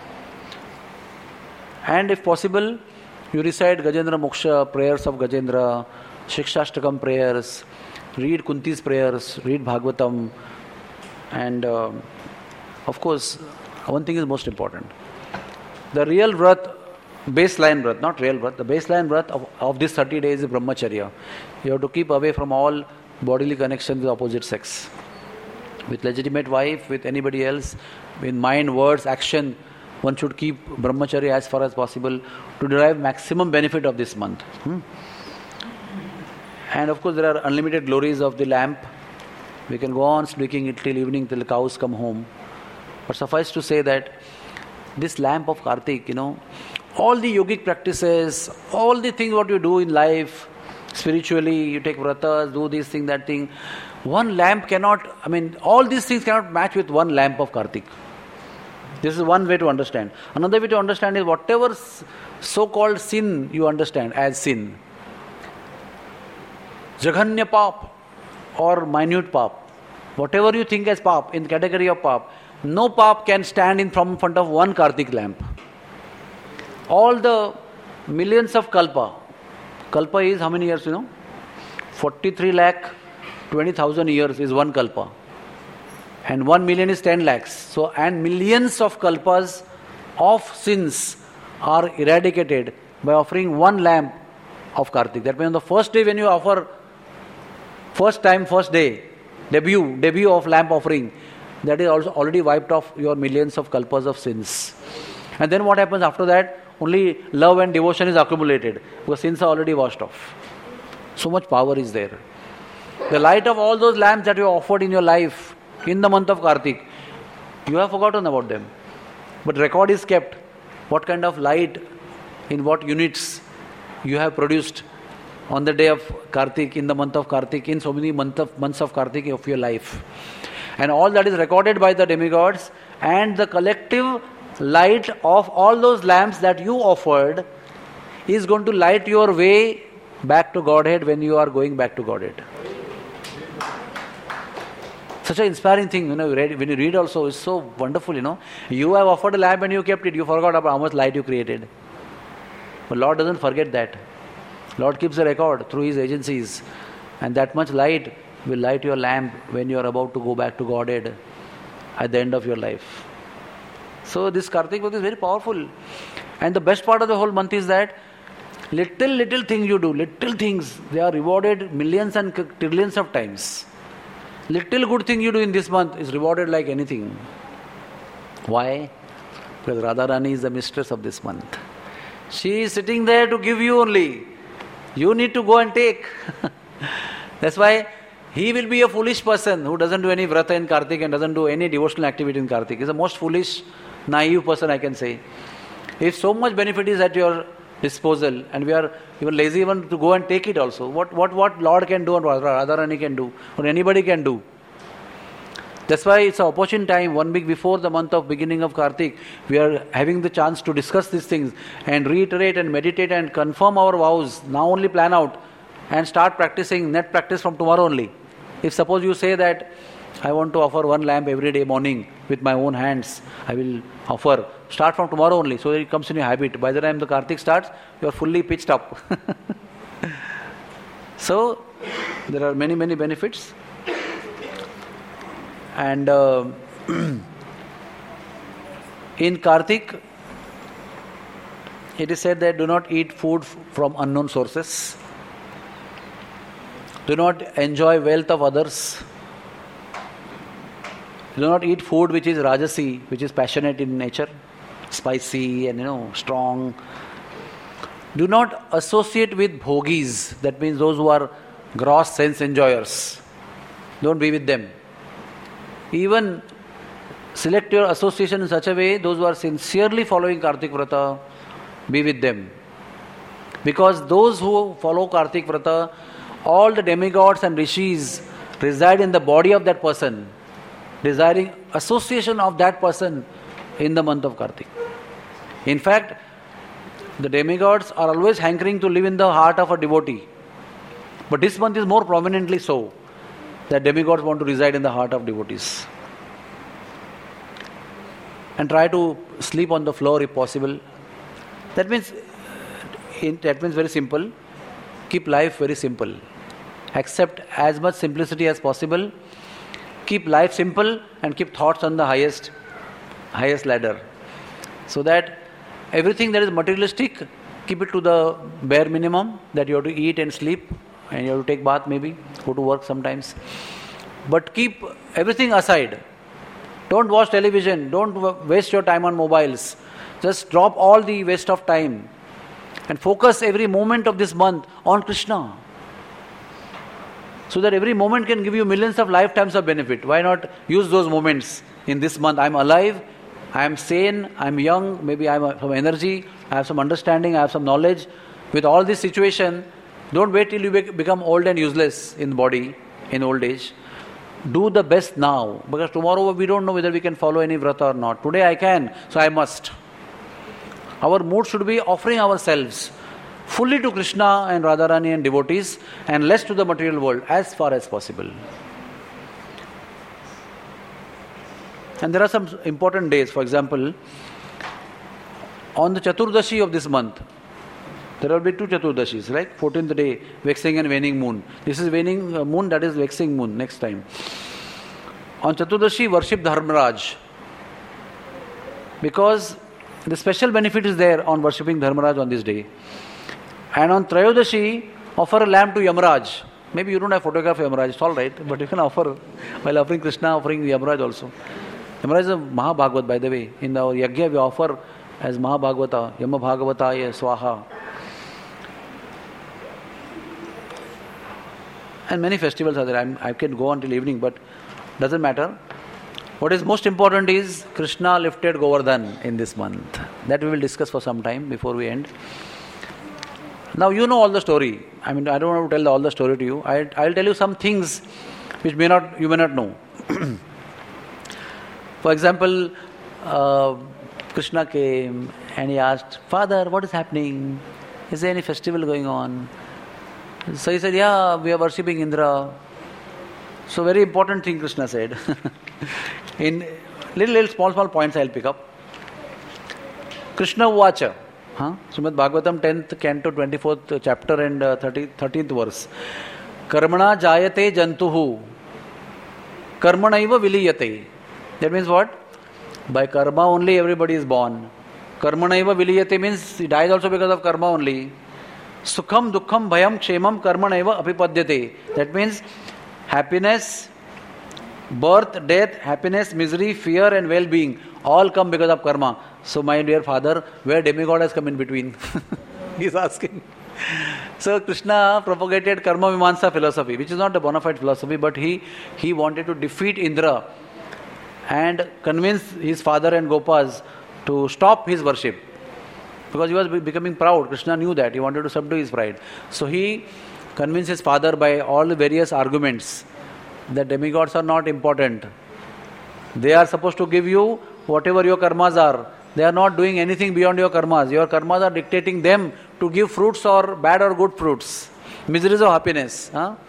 And if possible, you recite Gajendra Moksha, prayers of Gajendra, Shikshashtakam prayers, read Kunti's prayers, read Bhagavatam, and of course, one thing is most important. The real vrat, baseline vrat, not real vrat, the baseline vrat of this 30 days is brahmacharya. You have to keep away from all bodily connections with opposite sex. With legitimate wife, with anybody else, in mind, words, action, one should keep brahmacharya as far as possible to derive maximum benefit of this month. And of course, there are unlimited glories of the lamp. We can go on speaking it till evening, till the cows come home. But suffice to say that this lamp of Kartik, all the yogic practices, all the things what you do in life, spiritually, you take vratas, do this thing, that thing. One lamp cannot, all these things cannot match with one lamp of Kartik. This is one way to understand. Another way to understand is whatever so-called sin you understand as sin. Jaghanya pap. or minute pap, whatever you think as pap, in category of pap, no pap can stand in front of one Kartik lamp. All the millions of kalpa is how many years, 43 lakh 20,000 years is one kalpa. And 1 million is 10 lakhs. So, and millions of kalpas of sins are eradicated by offering one lamp of Kartik. That means on the first day when you offer, first day, debut of lamp offering, that is also already wiped off your millions of kalpas of sins. And then what happens after that? Only love and devotion is accumulated, because sins are already washed off. So much power is there. The light of all those lamps that you offered in your life in the month of Kartik, you have forgotten about them. But record is kept. What kind of light, in what units you have produced on the day of Kartik, in the month of Kartik, in so many months of Kartik of your life. And all that is recorded by the demigods, and the collective light of all those lamps that you offered is going to light your way back to Godhead when you are going back to Godhead. Such an inspiring thing, when you read also, it's so wonderful, You have offered a lamp and you kept it, you forgot about how much light you created. But Lord doesn't forget that. Lord keeps a record through His agencies, and that much light will light your lamp when you are about to go back to Godhead at the end of your life. So this Kartik month is very powerful. And the best part of the whole month is that little things you do, little things, they are rewarded millions and trillions of times. Little good thing you do in this month is rewarded like anything. Why? Because Radharani is the mistress of this month. She is sitting there to give you only. You need to go and take. That's why he will be a foolish person who doesn't do any vrata in Kartik and doesn't do any devotional activity in Kartik. He's the most foolish, naive person I can say. If so much benefit is at your disposal and we are even lazy even to go and take it also, what Lord can do and what Radharani can do or anybody can do. That's why it's an opportune time, 1 week before the month of beginning of Kartik, we are having the chance to discuss these things and reiterate and meditate and confirm our vows. Now only plan out and start practicing, net practice from tomorrow only. If suppose you say that I want to offer one lamp every day morning with my own hands, I will offer. Start from tomorrow only, so that it comes in your habit. By the time the Kartik starts, you are fully pitched up. So, there are many benefits. And in Kartik, it is said that do not eat food from unknown sources. Do not enjoy wealth of others. Do not eat food which is rajasi, which is passionate in nature, spicy and strong. Do not associate with bhogis, that means those who are gross sense enjoyers. Don't be with them. Even select your association in such a way, those who are sincerely following Kartik Vrata, be with them. Because those who follow Kartik Vrata, all the demigods and rishis reside in the body of that person, desiring association of that person in the month of Kartik. In fact, the demigods are always hankering to live in the heart of a devotee. But this month is more prominently so, that demigods want to reside in the heart of devotees. And try to sleep on the floor if possible. That means very simple. Keep life very simple. Accept as much simplicity as possible. Keep life simple and keep thoughts on the highest ladder. So that everything that is materialistic, keep it to the bare minimum, that you have to eat and sleep and you have to take bath maybe, go to work sometimes. But keep everything aside. Don't watch television, don't waste your time on mobiles. Just drop all the waste of time and focus every moment of this month on Krishna. So that every moment can give you millions of lifetimes of benefit. Why not use those moments in this month? I am alive, I am sane, I am young, maybe I have some energy, I have some understanding, I have some knowledge. With all this situation, don't wait till you become old and useless in body, in old age. Do the best now, because tomorrow we don't know whether we can follow any vrata or not. Today I can, so I must. Our mood should be offering ourselves fully to Krishna and Radharani and devotees, and less to the material world as far as possible. And there are some important days. For example, on the Chaturdashi of this month, there will be 2 Chaturdashis, right? 14th day, waxing and waning moon. This is waning moon, that is waxing moon next time. On Chaturdashi, worship Dharmaraj. Because the special benefit is there on worshipping Dharmaraj on this day. And on Trayodashi, offer a lamb to Yamaraj. Maybe you don't have photograph of Yamaraj, it's all right. But you can offer, while offering Krishna, offering Yamaraj also. Yamaraj is a Mahabhagavat, by the way. In our Yajna, we offer as Mahabhagavata, Yama Bhagavataya Swaha. And many festivals are there. I can go until evening, but doesn't matter. What is most important is Krishna lifted Govardhan in this month. That we will discuss for some time before we end. Now you know all the story. I mean, I don't want to tell all the story to you. I'll tell you some things which you may not know. For example, Krishna came and he asked, "Father, what is happening? Is there any festival going on?" So he said, "Yeah, we are worshipping Indra." So very important thing Krishna said. In little small points I'll pick up. Krishna Uvacha. Srimad Bhagavatam 10th canto 24th chapter and 13th verse. Karmana jayate jantuhu. Karmanaiva viliyate. That means what? By karma only everybody is born. Karmanaiva viliyate means he dies also because of karma only. Sukham, dukkham, bhayam, kshemam, karmanaiva apipadyate. That means happiness, birth, death, happiness, misery, fear and well-being all come because of karma. So my dear father, where demigod has come in between? He is asking. So Krishna propagated karma vimansa philosophy, which is not a bona fide philosophy, but he wanted to defeat Indra and convince his father and Gopas to stop his worship. Because he was becoming proud. Krishna knew that. He wanted to subdue his pride. So he convinced his father by all the various arguments that demigods are not important. They are supposed to give you whatever your karmas are. They are not doing anything beyond your karmas. Your karmas are dictating them to give fruits or bad or good fruits. Miseries or happiness.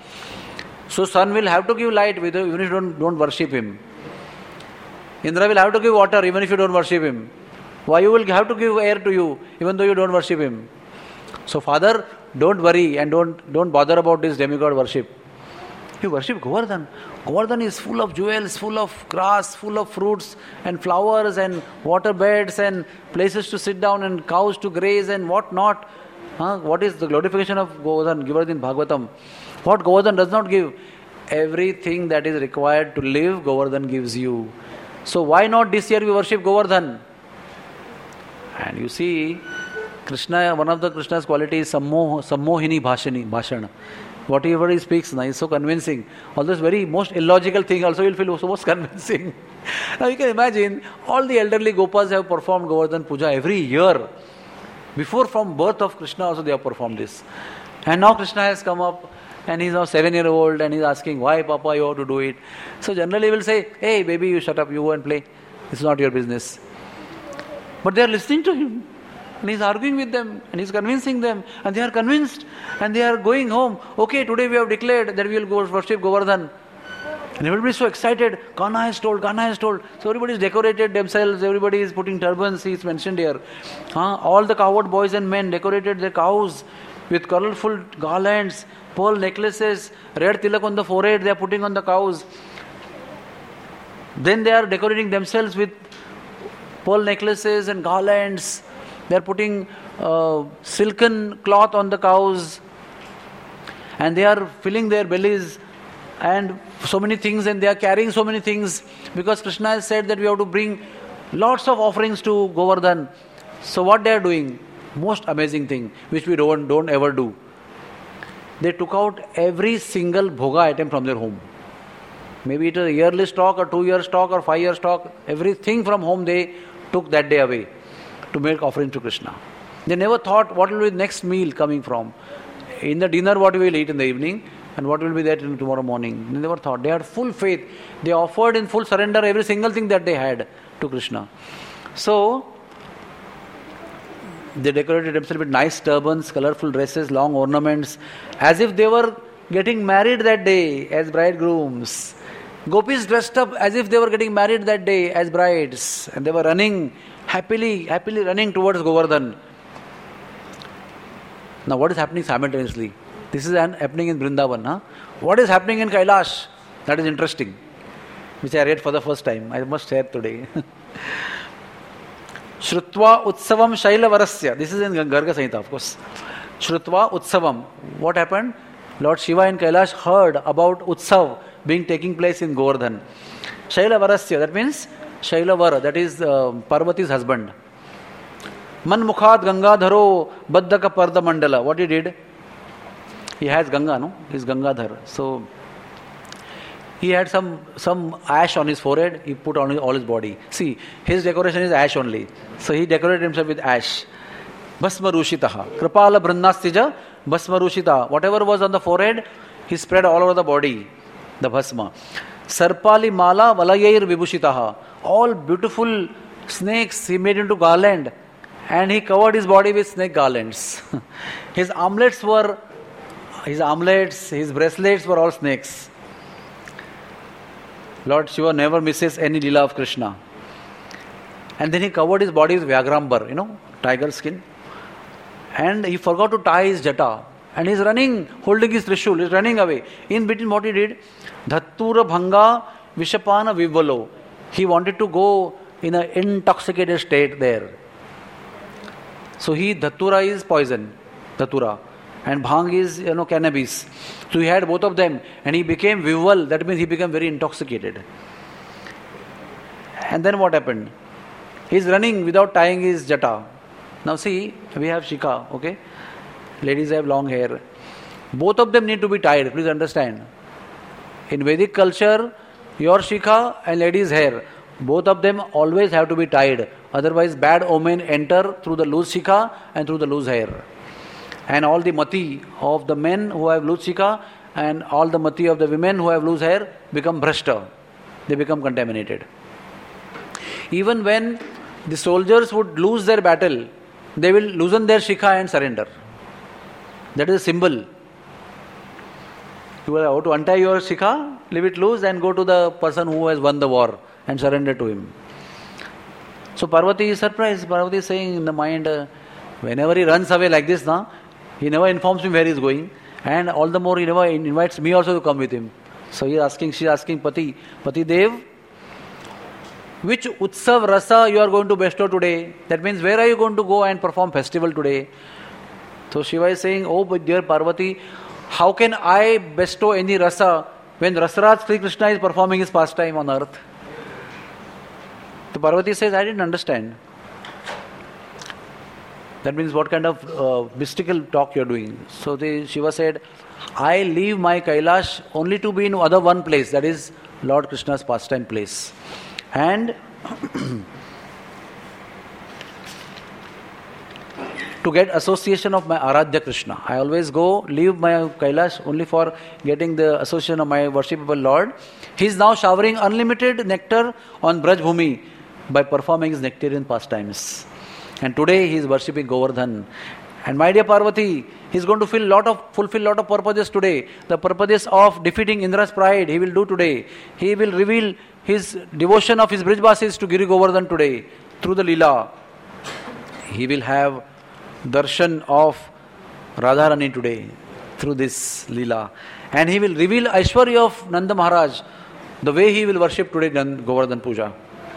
So sun will have to give light even if you don't worship him. Indra will have to give water even if you don't worship him. Vayu will have to give air to you even though you don't worship him. So father, don't worry and don't bother about this demigod worship. You worship Govardhan. Govardhan is full of jewels, full of grass, full of fruits and flowers and water beds and places to sit down and cows to graze and what not. What is the glorification of Govardhan given in Bhagavatam? What Govardhan does not give? Everything that is required to live, Govardhan gives you. So why not this year we worship Govardhan? And you see, Krishna, one of the Krishna's qualities is sammohini bhashana. Whatever he speaks now is so convincing. All those very most illogical thing also you'll feel so most convincing. Now you can imagine, all the elderly Gopas have performed Govardhan Puja every year. Before, from birth of Krishna also they have performed this. And now Krishna has come up and he's now 7-year-old and he's asking, why Papa you have to do it? So generally we'll say, hey baby, you shut up, you go and play. It's not your business. But they are listening to him. And he's arguing with them and he's convincing them and they are convinced and they are going home. Okay, today we have declared that we will go worship Govardhan. And everybody is so excited. Kana has told. So everybody is decorated themselves. Everybody is putting turbans. He is mentioned here. All the cowherd boys and men decorated their cows with colorful garlands, pearl necklaces, red tilak on the forehead they are putting on the cows. Then they are decorating themselves with pearl necklaces and garlands. They are putting silken cloth on the cows and they are filling their bellies and so many things and they are carrying so many things because Krishna has said that we have to bring lots of offerings to Govardhan. So what they are doing? Most amazing thing which we don't ever do. They took out every single bhoga item from their home. Maybe it is a yearly stock or 2-year stock or 5-year stock. Everything from home they took that day away to make offering to Krishna. They never thought what will be the next meal coming from. In the dinner what we will eat in the evening and what will be there tomorrow morning. They never thought. They had full faith. They offered in full surrender every single thing that they had to Krishna. So, They decorated themselves with nice turbans, colorful dresses, long ornaments, as if they were getting married that day as bridegrooms. Gopis dressed up as if they were getting married that day as brides, and they were running, happily running towards Govardhan. Now what is happening simultaneously? This is happening in Vrindavan. Huh? What is happening in Kailash? That is interesting, which I read for the first time. I must share today. Shrutva Utsavam Shailavarasya. This is in Garga Samhita, of course. Shrutva Utsavam. What happened? Lord Shiva in Kailash heard about Utsav taking place in Govardhan. Shailavarasya, that means Shailavara, that is Parvati's husband. Manmukhat Gangadharo Baddaka Parda Mandala. What he did? He has Ganga, no? He is Gangadhar. So he had some ash on his forehead. He put on all his body. See, his decoration is ash only. So he decorated himself with ash. Bhasma Rushitaha. Kripala Brannastija Bhasma Rushita. Whatever was on the forehead, he spread all over the body. The Bhasma. Sarpali Mala Valayair Vibhushitaha. All beautiful snakes he made into garland. And he covered his body with snake garlands. His armlets, his bracelets were all snakes. Lord Shiva never misses any lila of Krishna. And then he covered his body with Vyagrambar, tiger skin. And he forgot to tie his jata. And he's running, holding his Trishul, he's running away. In between what he did, Dhattura Bhanga Vishapana Vivalo. He wanted to go in an intoxicated state there. So Dhatura is poison, Dhatura. And Bhang is, cannabis. So he had both of them. And he became Vival, that means he became very intoxicated. And then what happened? He's running without tying his jata. Now see, we have Shikha, okay? Ladies have long hair. Both of them need to be tied, please understand. In Vedic culture, your Shikha and ladies' hair, both of them always have to be tied. Otherwise, bad omen enter through the loose Shikha and through the loose hair. And all the mati of the men who have loose Shikha and all the mati of the women who have loose hair become bhrashta. They become contaminated. Even when the soldiers would lose their battle, they will loosen their Shikha and surrender. That is a symbol. You will have to untie your Shikha, leave it loose and go to the person who has won the war and surrender to him. So Parvati is surprised. Parvati is saying in the mind, whenever he runs away like this, he never informs me where he is going, and all the more he never invites me also to come with him. So she is asking Pati Dev, which Utsav Rasa you are going to bestow today? That means where are you going to go and perform festival today? So Shiva is saying, oh but dear Parvati, how can I bestow any rasa when Rasaraj Sri Krishna is performing his pastime on earth? So Parvati says, I didn't understand. That means what kind of mystical talk you are doing. So Shiva said, I leave my Kailash only to be in other one place, that is Lord Krishna's pastime place. And to get association of my Aradhya Krishna. I always leave my Kailash only for getting the association of my worshipable Lord. He is now showering unlimited nectar on Braj Bhumi by performing his nectarian pastimes. And today he is worshipping Govardhan. And my dear Parvati, he is going to fulfill lot of purposes today. The purposes of defeating Indra's pride he will do today. He will reveal his devotion of his Brijvasis to Giri Govardhan today through the Leela. He will have darshan of Radharani today through this Leela. And he will reveal Aishwarya of Nanda Maharaj, the way he will worship today Govardhan Puja.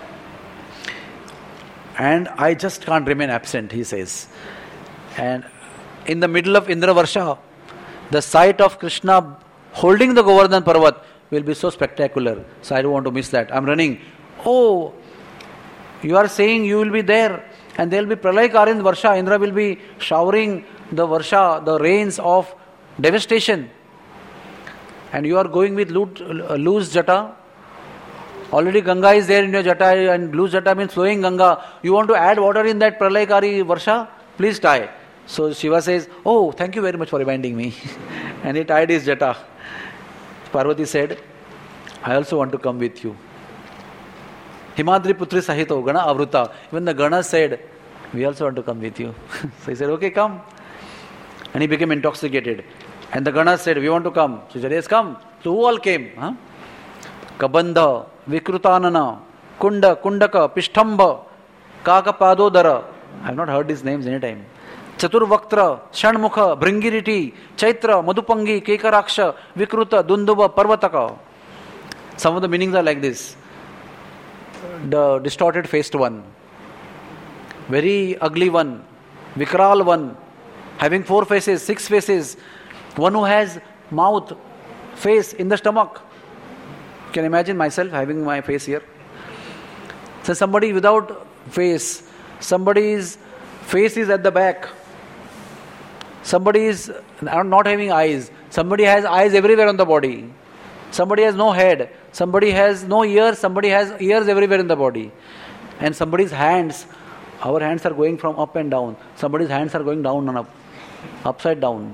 And I just can't remain absent, he says. And in the middle of Indra Varsha, the sight of Krishna holding the Govardhan Parvat will be so spectacular. So I don't want to miss that. I'm running. Oh, you are saying you will be there. And there will be Pralay Karind Varsha. Indra will be showering the Varsha, the rains of devastation. And you are going with loose jata. Already Ganga is there in your jata, and loose jata means flowing Ganga. You want to add water in that Pralay Kari Varsha? Please tie. So Shiva says, oh, thank you very much for reminding me. And he tied his jata. Parvati said, I also want to come with you. Himadri Putri Sahito, Gana Avruta. Even the Gana said, We also want to come with you. So he said, okay, come. And he became intoxicated. And the Ganas said, we want to come. So he said, yes, come. So who all came? Kabandha, Vikrutanana, Kunda, Kundaka, Pishtamba, Kakapadodara. I have not heard these names any time. Chaturvaktra, Shanmukha, Bringiriti, Chaitra, Madhupangi, Kekaraksha, Vikruta, Dunduba, Parvataka. Some of the meanings are like this. The distorted faced one, very ugly one, Vikral one, having 4 faces, 6 faces, one who has mouth, face in the stomach. You can imagine myself having my face here. So somebody without face, somebody's face is at the back. Somebody is not having eyes. Somebody has eyes everywhere on the body. Somebody has no head. Somebody has no ears. Somebody has ears everywhere in the body. And somebody's hands, our hands are going from up and down. Somebody's hands are going down and up, upside down.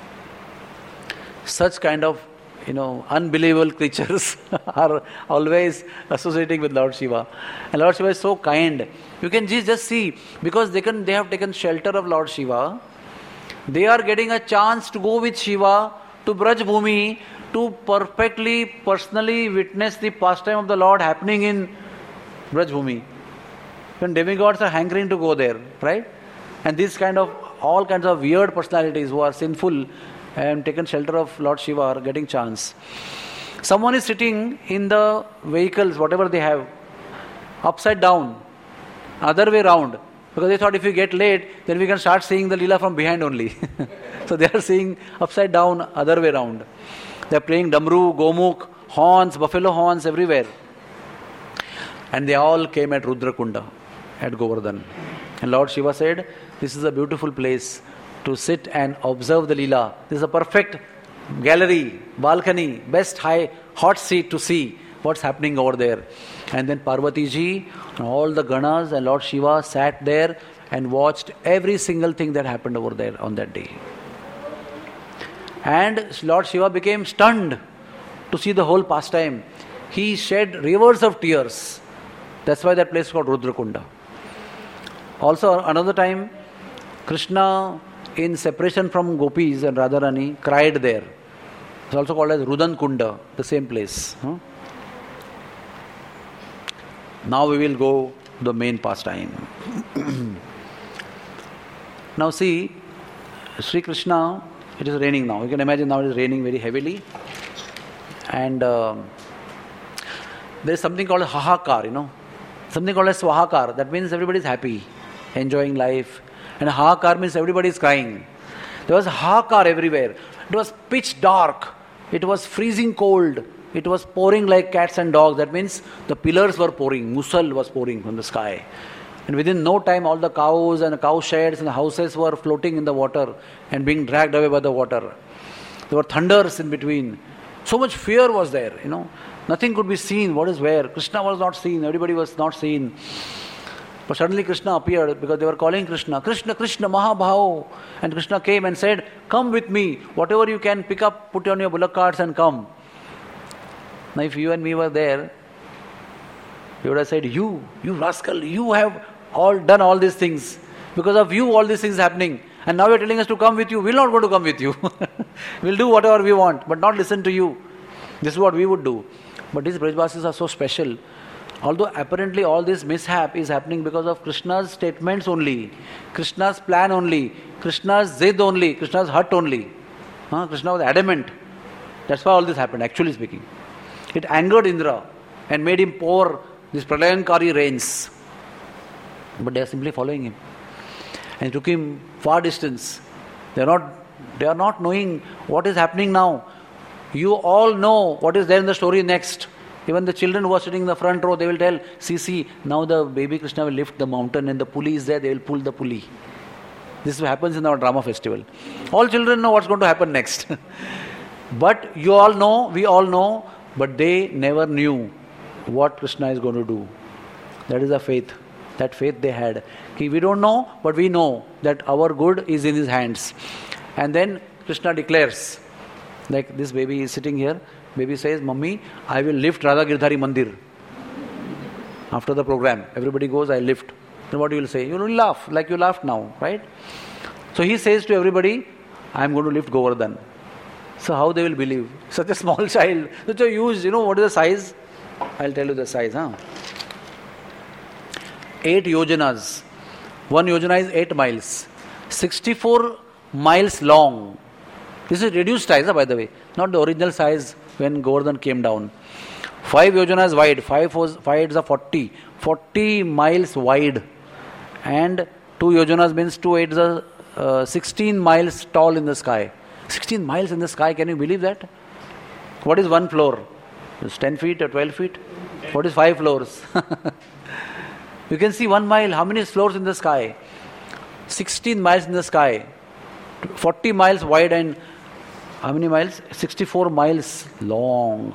Such kind of, unbelievable creatures are always associating with Lord Shiva. And Lord Shiva is so kind. You can just see, because they have taken shelter of Lord Shiva. They are getting a chance to go with Shiva to Braj Bhumi to perfectly, personally witness the pastime of the Lord happening in Braj Bhumi. When demigods are hankering to go there, right? And these all kinds of weird personalities who are sinful and taken shelter of Lord Shiva are getting chance. Someone is sitting in the vehicles, whatever they have, upside down, other way round. Because they thought if we get late, then we can start seeing the Leela from behind only. So they are seeing upside down, other way round. They are playing Damru, Gomukh, horns, buffalo horns everywhere. And they all came at Rudrakunda, at Govardhan. And Lord Shiva said, this is a beautiful place to sit and observe the Leela. This is a perfect gallery, balcony, best hot seat to see what's happening over there. And then Parvati ji and all the Ganas and Lord Shiva sat there and watched every single thing that happened over there on that day. And Lord Shiva became stunned to see the whole pastime. He shed rivers of tears. That's why that place is called Rudrakunda. Also another time, Krishna in separation from Gopis and Radharani cried there. It's also called as Rudan Kunda, the same place. Now we will go to the main pastime. Now see, Sri Krishna, it is raining now. You can imagine now it is raining very heavily. And there is something called Hahakar, Something called as Swahakar. That means everybody is happy, enjoying life. And Hahakar means everybody is crying. There was Hahakar everywhere. It was pitch dark. It was freezing cold. It was pouring like cats and dogs. That means the pillars were pouring. Musal was pouring from the sky. And within no time, all the cows and the cow sheds and the houses were floating in the water and being dragged away by the water. There were thunders in between. So much fear was there, Nothing could be seen. What is where? Krishna was not seen. Everybody was not seen. But suddenly Krishna appeared because they were calling Krishna, Krishna, Krishna, Mahabhao. And Krishna came and said, come with me. Whatever you can pick up, put on your bullock carts and come. Now if you and me were there, you would have said, you rascal, you have done all these things. Because of you, all these things happening. And now you're telling us to come with you. We're not going to come with you. We'll do whatever we want, but not listen to you. This is what we would do. But these Brajvasis are so special. Although apparently all this mishap is happening because of Krishna's statements only, Krishna's plan only, Krishna's zid only, Krishna's hut only. Krishna was adamant. That's why all this happened, actually speaking. It angered Indra and made him pour these pralayankari rains. But they are simply following him. And it took him far distance. They are not knowing what is happening now. You all know what is there in the story next. Even the children who are sitting in the front row, they will tell, see, now the baby Krishna will lift the mountain and the pulley is there, they will pull the pulley. This happens in our drama festival. All children know what's going to happen next. But you all know, we all know, but they never knew what Krishna is going to do. That is the faith. That faith they had. We don't know, but we know that our good is in his hands. And then Krishna declares, like this baby is sitting here, baby says, Mummy, I will lift Radha Girdhari Mandir. After the program, everybody goes, I lift. then what you will say? You will laugh, like you laughed now, right? So he says to everybody, I am going to lift Govardhan. So how they will believe? Such a small child, such a huge, what is the size? I'll tell you the size, 8 yojanas. 1 yojana is 8 miles. 64 miles long. This is reduced size, by the way. Not the original size when Govardhan came down. 5 yojanas wide. 5 are 40. 40 miles wide. And 2 yojanas means 2 8s are 16 miles tall in the sky. 16 miles in the sky, can you believe that? What is 1 floor? It's 10 feet or 12 feet? What is 5 floors? You can see 1 mile, how many floors in the sky? 16 miles in the sky. 40 miles wide and how many miles? 64 miles long.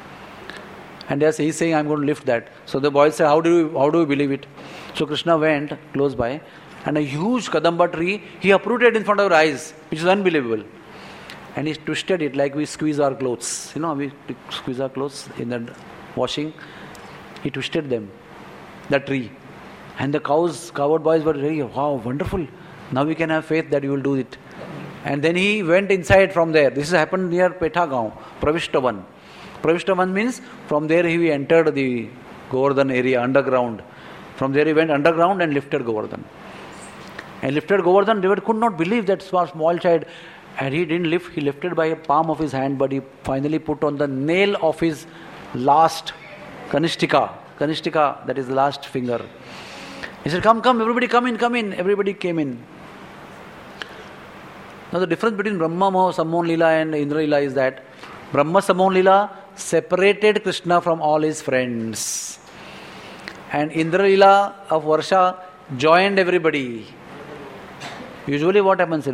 And he's saying, I'm going to lift that. So the boys say, how do we believe it? So Krishna went close by and a huge Kadamba tree, he uprooted in front of our eyes, which is unbelievable. And he twisted it like we squeeze our clothes. We squeeze our clothes in the washing. He twisted them, the tree. And the coward boys were very, wow, wonderful. Now we can have faith that you will do it. And then he went inside from there. This has happened near Petagaon, Pravishtavan. Pravishtavan means from there he entered the Govardhan area underground. From there he went underground and lifted Govardhan. And lifted Govardhan, they could not believe that small child. And he didn't lift, he lifted by a palm of his hand, but he finally put on the nail of his last Kanishtika. Kanishtika, that is the last finger. He said, come, everybody come in. Everybody came in. Now the difference between Brahma Sammohan Leela and Indra Leela is that Brahma Sammohan Leela separated Krishna from all his friends. And Indra Leela of Varsha joined everybody. Usually what happens,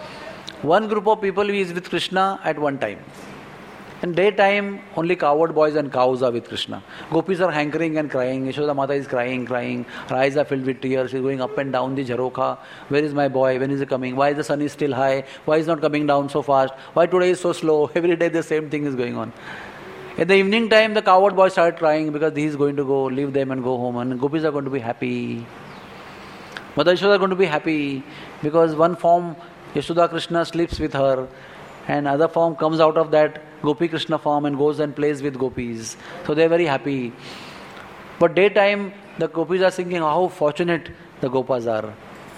one group of people is with Krishna at one time. In daytime, only coward boys and cows are with Krishna. Gopis are hankering and crying. Yashoda Mata is crying. Her eyes are filled with tears. She is going up and down the Jharokha. Where is my boy? When is he coming? Why is the sun is still high? Why is not coming down so fast? Why today is so slow? Every day the same thing is going on. At the evening time, the coward boys start crying because he is going to go, leave them and go home. And Gopis are going to be happy. Mother Yashoda are going to be happy because one form, Yashoda Krishna sleeps with her. And other form comes out of that Gopi Krishna form and goes and plays with gopis. So they are very happy. But daytime, the gopis are thinking how fortunate the gopas are.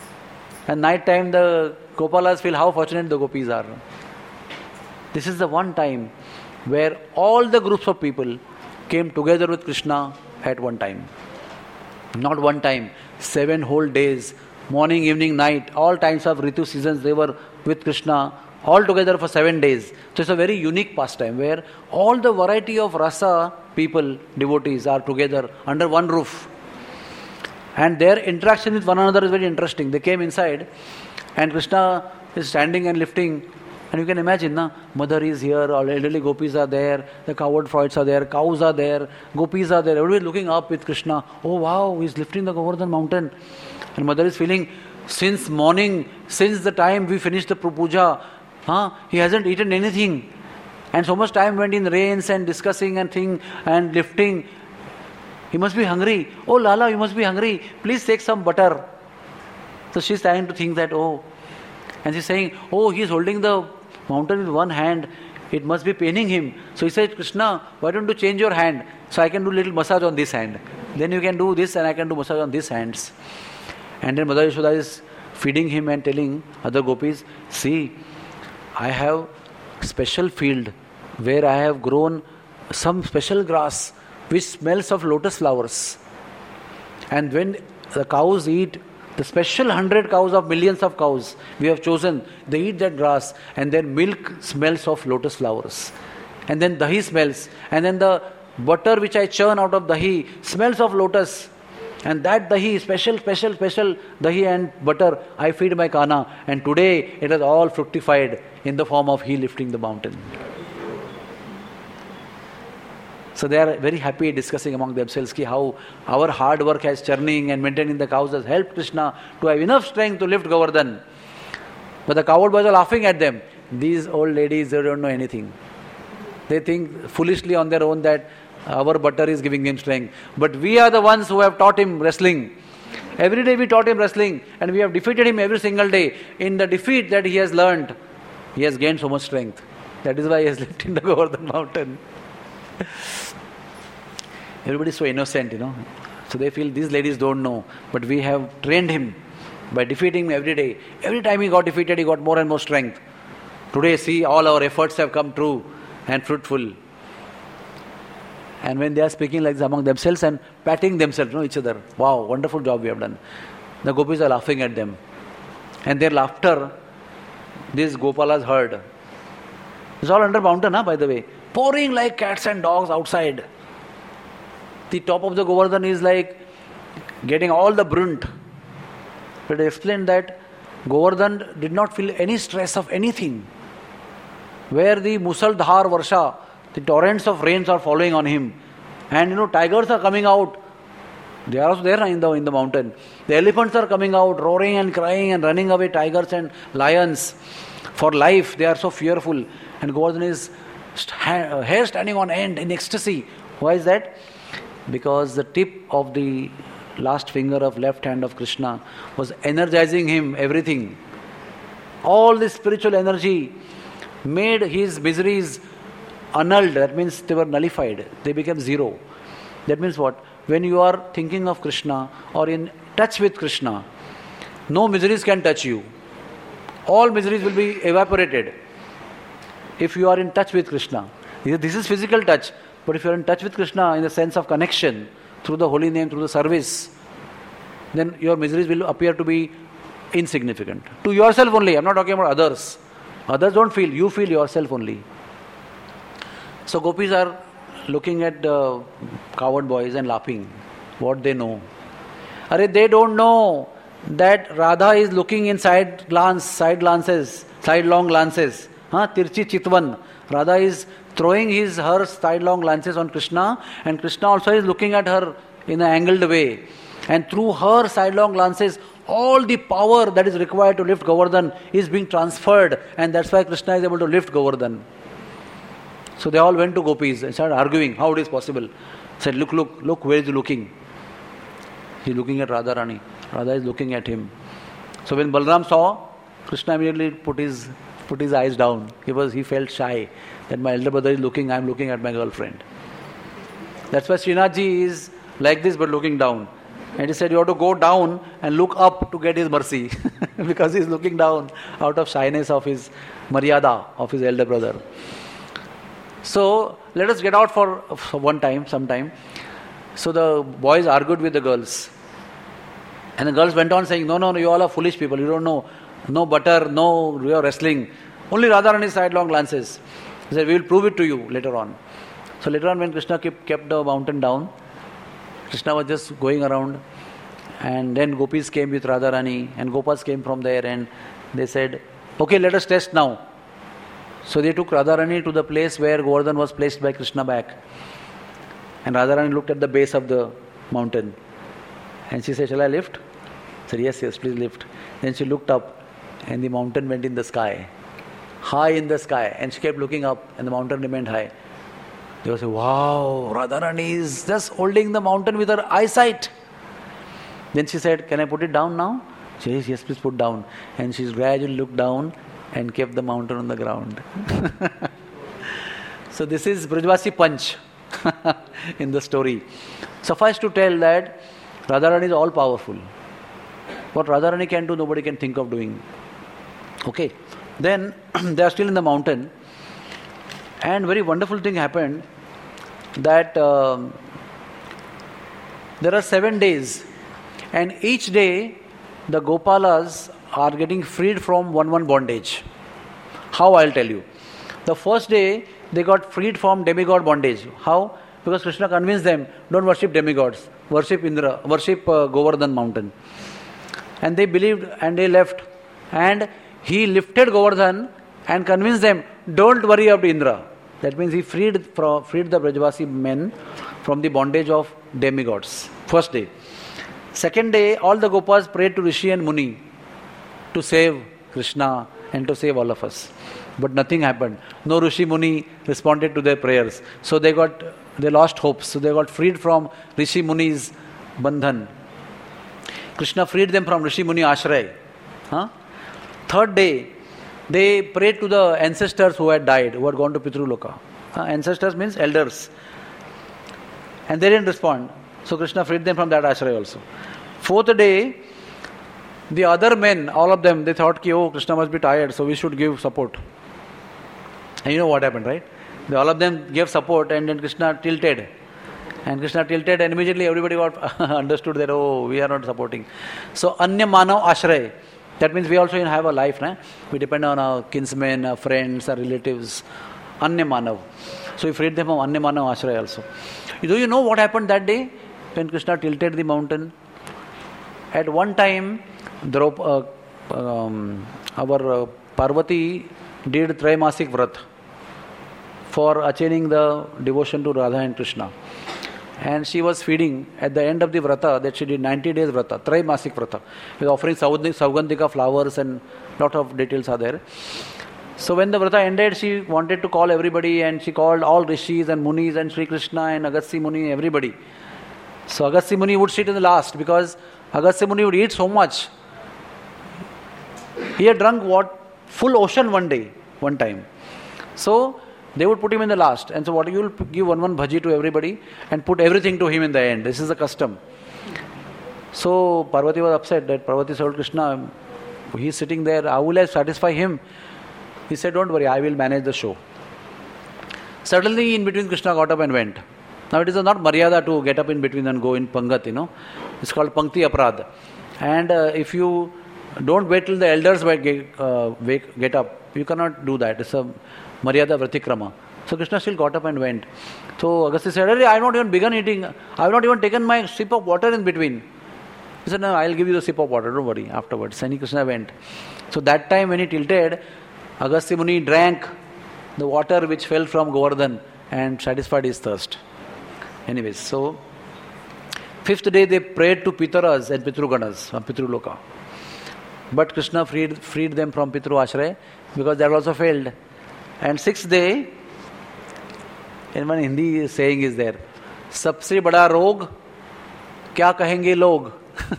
And night time, the gopalas feel how fortunate the gopis are. This is the one time where all the groups of people came together with Krishna at one time. Not one time, 7 whole days, morning, evening, night, all times of Ritu seasons, they were with Krishna all together for 7 days. So it's a very unique pastime where all the variety of rasa people, devotees are together under one roof. And their interaction with one another is very interesting. They came inside and Krishna is standing and lifting. And you can imagine, mother is here, all elderly gopis are there, the coward boys are there, cows are there, gopis are there, everybody looking up with Krishna. Oh wow, he's lifting the Govardhan mountain. And mother is feeling, since morning, since the time we finished the puja, he hasn't eaten anything. And so much time went in rains and discussing and lifting. He must be hungry. Oh Lala, you must be hungry. Please take some butter. So she's trying to think that, and she's saying, he's holding the mountain with one hand. It must be paining him. So he said, Krishna, why don't you change your hand? So I can do little massage on this hand. Then you can do this and I can do massage on these hands. And then Mother Yashoda is feeding him and telling other gopis, see, I have special field where I have grown some special grass which smells of lotus flowers. And when the cows eat, the special 100 cows of millions of cows we have chosen, they eat that grass and their milk smells of lotus flowers. And then dahi smells. And then the butter which I churn out of dahi smells of lotus. And that dahi, special dahi and butter, I feed my kana. And today it has all fructified in the form of he lifting the mountain. So they are very happy discussing among themselves how our hard work as churning and maintaining the cows has helped Krishna to have enough strength to lift Govardhan. But the coward boys are laughing at them. These old ladies, they don't know anything. They think foolishly on their own that our butter is giving him strength. But we are the ones who have taught him wrestling. Every day we taught him wrestling and we have defeated him every single day. In the defeat that he has learned, he has gained so much strength. That is why he has lived in the Govardhan mountain. Everybody is so innocent, So they feel these ladies don't know. But we have trained him by defeating him every day. Every time he got defeated, he got more and more strength. Today, see, all our efforts have come true and fruitful. And when they are speaking like this among themselves and patting themselves, each other. Wow, wonderful job we have done. The gopis are laughing at them. And their laughter, these Gopalas heard. It's all under mountain, by the way. Pouring like cats and dogs outside. The top of the Govardhan is like getting all the brunt. But they explained that Govardhan did not feel any stress of anything. Where the Musaldhar Varsha, the torrents of rains are following on him. And tigers are coming out. They are also there in the mountain. The elephants are coming out, roaring and crying and running away, tigers and lions. For life, they are so fearful. And Govardhan is hair standing on end in ecstasy. Why is that? Because the tip of the last finger of left hand of Krishna was energizing him, everything. All this spiritual energy made his miseries annulled. That means they were nullified. They became zero. That means what? When you are thinking of Krishna or in touch with Krishna, no miseries can touch you. All miseries will be evaporated if you are in touch with Krishna. This is physical touch. But if you are in touch with Krishna in the sense of connection, through the holy name, through the service, then your miseries will appear to be insignificant. To yourself only. I am not talking about others. Others don't feel. You feel yourself only. So gopis are looking at the coward boys and laughing. What they know. They don't know that Radha is looking in sidelong glances. Tirchi Chitvan. Radha is throwing her sidelong glances on Krishna, and Krishna also is looking at her in an angled way. And through her sidelong glances, all the power that is required to lift Govardhan is being transferred, and that's why Krishna is able to lift Govardhan. So they all went to gopis and started arguing how it is possible. Said, look, where is he looking? He is looking at Radharani. Radha is looking at him. So when Balram saw, Krishna immediately put his eyes down. He felt shy that my elder brother is looking, I am looking at my girlfriend. That's why Srinathji is like this but looking down. And he said you have to go down and look up to get his mercy. Because he is looking down out of shyness of his maryada, of his elder brother. So let us get out for some time. So the boys argued with the girls. And the girls went on saying, no, you all are foolish people, you don't know. No butter, no wrestling. Only Radharani's sidelong glances. He said, we will prove it to you later on. So later on when Krishna kept the mountain down, Krishna was just going around, and then gopis came with Radharani and Gopas came from there, and they said, okay, let us test now. So they took Radharani to the place where Govardhan was placed by Krishna back. And Radharani looked at the base of the mountain. And she said, shall I lift? He said, yes, please lift. Then she looked up and the mountain went in the sky. High in the sky. And she kept looking up and the mountain remained high. They were saying, wow, Radharani is just holding the mountain with her eyesight. Then she said, can I put it down now? She said, yes, please put down. And she gradually looked down and kept the mountain on the ground. So this is Brajvasi Panch in the story. Suffice to tell that Radharani is all powerful. What Radharani can do, nobody can think of doing. Okay. Then they are still in the mountain, and very wonderful thing happened that there are 7 days, and each day the Gopalas are getting freed from one bondage. How? I'll tell you. The first day they got freed from demigod bondage. How? Because Krishna convinced them, don't worship demigods, worship Indra, worship Govardhan mountain. And they believed and they left. And he lifted Govardhan and convinced them, don't worry about Indra. That means he freed the Brajvasi men from the bondage of demigods. First day. Second day, all the Gopas prayed to Rishi and Muni to save Krishna and to save all of us. But nothing happened. No Rishi Muni responded to their prayers. So they lost hope. So they got freed from Rishi Muni's bandhan. Krishna freed them from Rishi Muni Ashray. Third day, they prayed to the ancestors who had died, who had gone to Pitruloka. Ancestors means elders. And they didn't respond. So Krishna freed them from that ashray also. Fourth day, the other men, all of them, they thought, oh, Krishna must be tired, so we should give support. And you know what happened, right? All of them gave support, and then Krishna tilted. And Krishna tilted, and immediately everybody got understood that, oh, we are not supporting. So, Anya Manav Ashray. That means we also have a life, nah? We depend on our kinsmen, our friends, our relatives. Anya Manav. So, we freed them from Anya Manav Ashray also. Do you know what happened that day when Krishna tilted the mountain? At one time, our Parvati did Traimasik Vrat for attaining the devotion to Radha and Krishna. And she was feeding at the end of the Vrata, that she did 90 days Vrata, Traimasik Vrata, with offering Saugandhika flowers, and lot of details are there. So when the Vrata ended, she wanted to call everybody, and she called all Rishis and Munis and Sri Krishna and Agastya Muni, everybody. So Agastya Muni would sit in the last, because Agastya Muni would eat so much. He had drunk full ocean one time. So they would put him in the last. And so what, you will give one bhaji to everybody and put everything to him in the end. This is the custom. So Parvati was upset that Parvati told Krishna, he is sitting there, how will I satisfy him? He said, don't worry, I will manage the show. Suddenly in between, Krishna got up and went. Now it is not maryada to get up in between and go in pangat, It's called pankti aprad. And if you don't wait till the elders get up, you cannot do that. It's a maryada vratikrama. So Krishna still got up and went. So Agastya said, I have not even begun eating. I have not even taken my sip of water in between. He said, no, I will give you the sip of water, don't worry, afterwards. And Krishna went. So that time when he tilted, Agastya Muni drank the water which fell from Govardhan and satisfied his thirst. Anyways, so fifth day they prayed to Pitaras and Pitruganas, Pitruloka. But Krishna freed them from Pitru Ashray, because that also failed. And sixth day, in one Hindi saying is there, Sabse bada rog, kya kahenge log?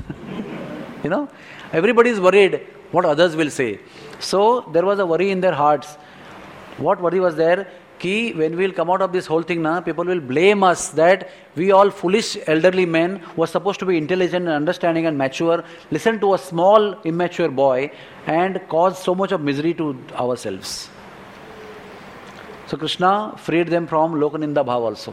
Everybody is worried what others will say. So there was a worry in their hearts. What worry was there? Ki when we will come out of this whole thing, people will blame us that we all foolish elderly men were supposed to be intelligent and understanding and mature, listen to a small immature boy and cause so much of misery to ourselves. So Krishna freed them from Lokaninda Bhav also.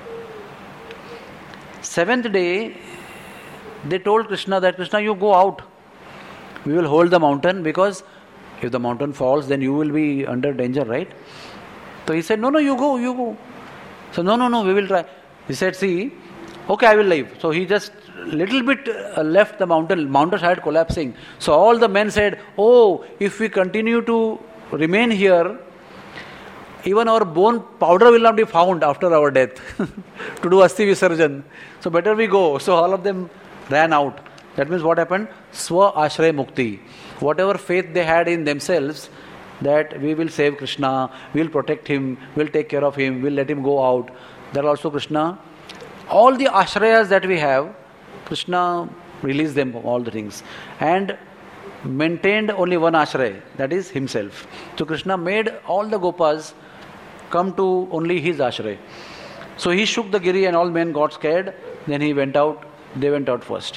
Seventh day, they told Krishna that, Krishna, you go out. We will hold the mountain, because if the mountain falls, then you will be under danger, right? So he said, no, you go. So no, we will try. He said, see, okay, I will leave. So he just little bit left the mountain. Mountain started collapsing. So all the men said, oh, if we continue to remain here, even our bone powder will not be found after our death to do Asti Visarjan. So better we go. So all of them ran out. That means what happened? Swa Ashray Mukti. Whatever faith they had in themselves, that we will save Krishna, we will protect him, we will take care of him, we will let him go out. That also Krishna, all the ashrayas that we have, Krishna released them from all the things. And maintained only one ashray, that is himself. So Krishna made all the gopas come to only his ashray. So he shook the giri and all men got scared. Then he went out, they went out first.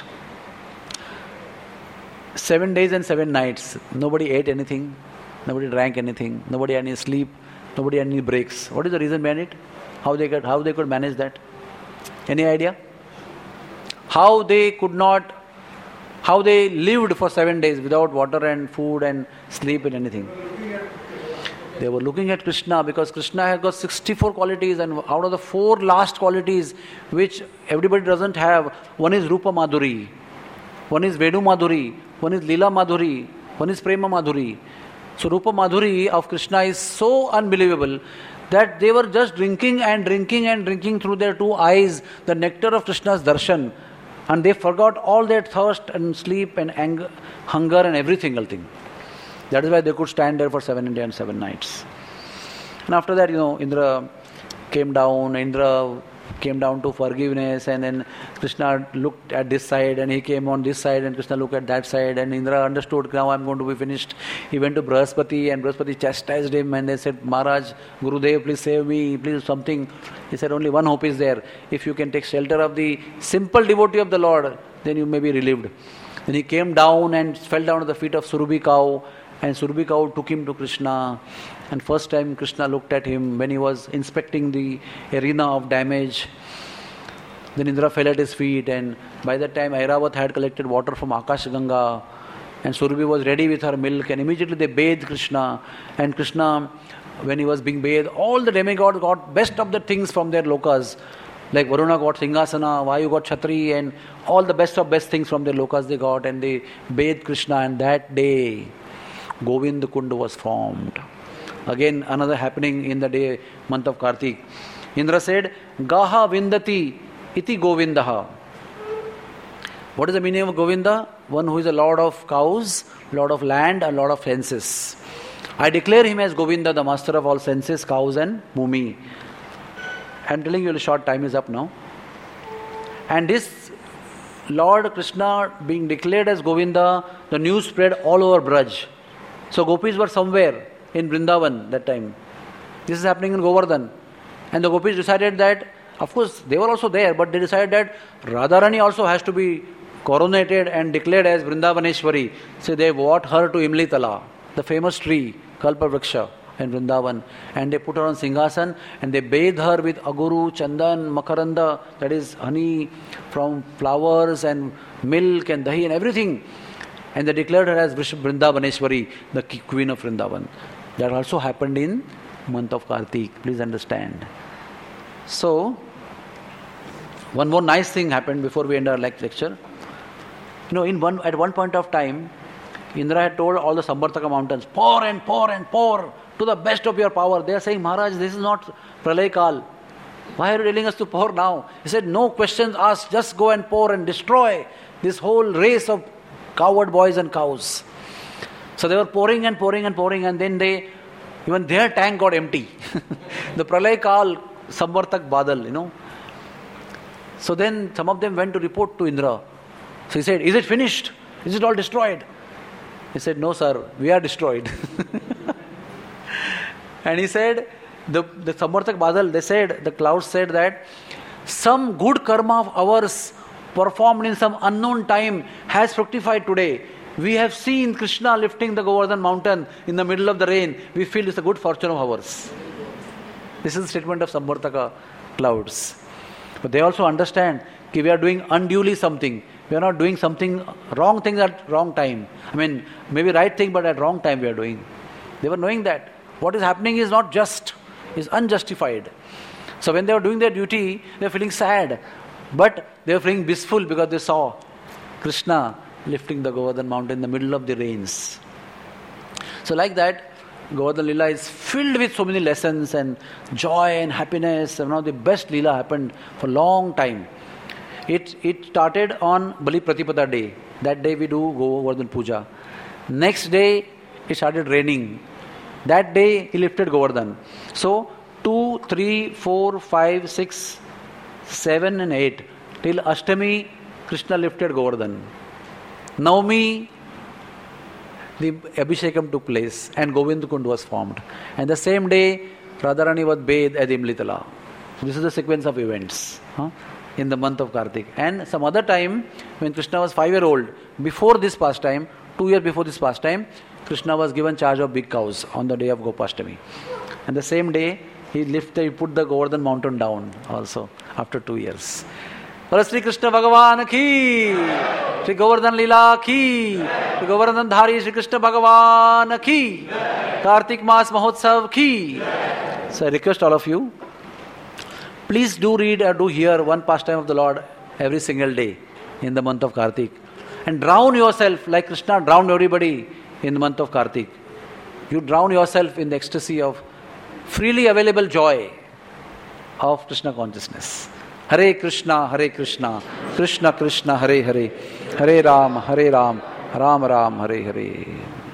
7 days and 7 nights, nobody ate anything, nobody drank anything, nobody had any sleep, nobody had any breaks. What is the reason behind it? How they could manage that? Any idea? How they lived for 7 days without water and food and sleep and anything? They were looking at Krishna, because Krishna has got 64 qualities, and out of the 4 last qualities which everybody doesn't have, one is Rupa Madhuri, one is Venu Madhuri, one is Lila Madhuri, one is Prema Madhuri. So Rupa Madhuri of Krishna is so unbelievable that they were just drinking through their 2 eyes the nectar of Krishna's darshan, and they forgot all their thirst and sleep and anger, hunger and every single thing. That is why they could stand there for 7 days and 7 nights. And after that, Indra came down. Indra came down to forgiveness, and then Krishna looked at this side and he came on this side, and Krishna looked at that side, and Indra understood, now I'm going to be finished. He went to Brahaspati, and Brahaspati chastised him, and they said, Maharaj, Gurudev, please save me, please something. He said, only one hope is there. If you can take shelter of the simple devotee of the Lord, then you may be relieved. Then he came down and fell down at the feet of Surabhi cow, and Surabhi cow took him to Krishna. And first time Krishna looked at him when he was inspecting the arena of damage. Then Indra fell at his feet, and by that time Airavat had collected water from Akash Ganga, and Surabhi was ready with her milk, and immediately they bathed Krishna. And Krishna, when he was being bathed, all the demigods got best of the things from their lokas. Like Varuna got Singhasana, Vayu got Chhatri, and all the best of best things from their lokas they got, and they bathed Krishna, and that day Govind Kund was formed. Again, another happening in the day, month of Kartik. Indra said, Gaha Vindati iti Govindaha. What is the meaning of Govinda? One who is a lord of cows, lord of land, and lord of senses. I declare him as Govinda, the master of all senses, cows and Bhumi. I am telling you a short time is up now. And this Lord Krishna being declared as Govinda, the news spread all over Braj. So gopis were somewhere in Vrindavan that time. This is happening in Govardhan. And the gopis decided that, of course, they were also there, but they decided that Radharani also has to be coronated and declared as Vrindavaneshwari. So they brought her to Imlitala, the famous tree, Kalpavriksha in Vrindavan. And they put her on Singhasan, and they bathed her with Aguru, Chandan, Makaranda, that is honey from flowers and milk and dahi and everything. And they declared her as Vrindavaneshwari, the queen of Vrindavan. That also happened in month of Kartik. Please understand. So, one more nice thing happened before we end our lecture. At one point of time, Indra had told all the Samvartaka mountains, pour and pour and pour to the best of your power. They are saying, Maharaj, this is not Pralay Kal. Why are you telling us to pour now? He said, no questions asked, just go and pour and destroy this whole race of coward boys and cows. So they were pouring and pouring and pouring, and then even their tank got empty. The Pralay Kal, Samvartak Badal, So then some of them went to report to Indra. So he said, is it finished? Is it all destroyed? He said, no sir, we are destroyed. And he said, the Samvartak Badal, the clouds said that some good karma of ours performed in some unknown time has fructified today. We have seen Krishna lifting the Govardhan mountain in the middle of the rain. We feel it's a good fortune of ours. This is the statement of Samvartaka clouds. But they also understand that we are doing unduly something. We are not doing something, wrong things at wrong time. Maybe right thing, but at wrong time we are doing. They were knowing that what is happening is not just, is unjustified. So when they were doing their duty, they were feeling sad. But they were feeling blissful because they saw Krishna lifting the Govardhan mountain in the middle of the rains. So like that, Govardhan Leela is filled with so many lessons and joy and happiness. One of the best Leela happened for a long time. It started on Bali Pratipada day. That day we do Govardhan Puja. Next day it started raining. That day he lifted Govardhan. So 2, 3, 4, 5, 6, 7 and 8. Till Ashtami, Krishna lifted Govardhan. Navami, the Abhishekam took place and Govind Kund was formed. And the same day, Radharani was bathed at Imlitala. This is the sequence of events in the month of Kartik. And some other time, when Krishna was 5-year-old, before this pastime, 2 years before this pastime, Krishna was given charge of big cows on the day of Gopashtami. And the same day, he put the Govardhan mountain down also after 2 years. Sri Krishna Bhagavan ki, Sri Govardhan Leela ki, Sri Govardhan Dhari Sri Krishna Bhagavan ki, Kartik Mas Mahotsav ki. So I request all of you, please do read or do hear one pastime of the Lord every single day in the month of Kartik. And drown yourself like Krishna drowned everybody in the month of Kartik. You drown yourself in the ecstasy of freely available joy of Krishna consciousness. Hare Krishna, Krishna Krishna, Hare Hare, Hare Ram, Ram Ram, Hare Hare.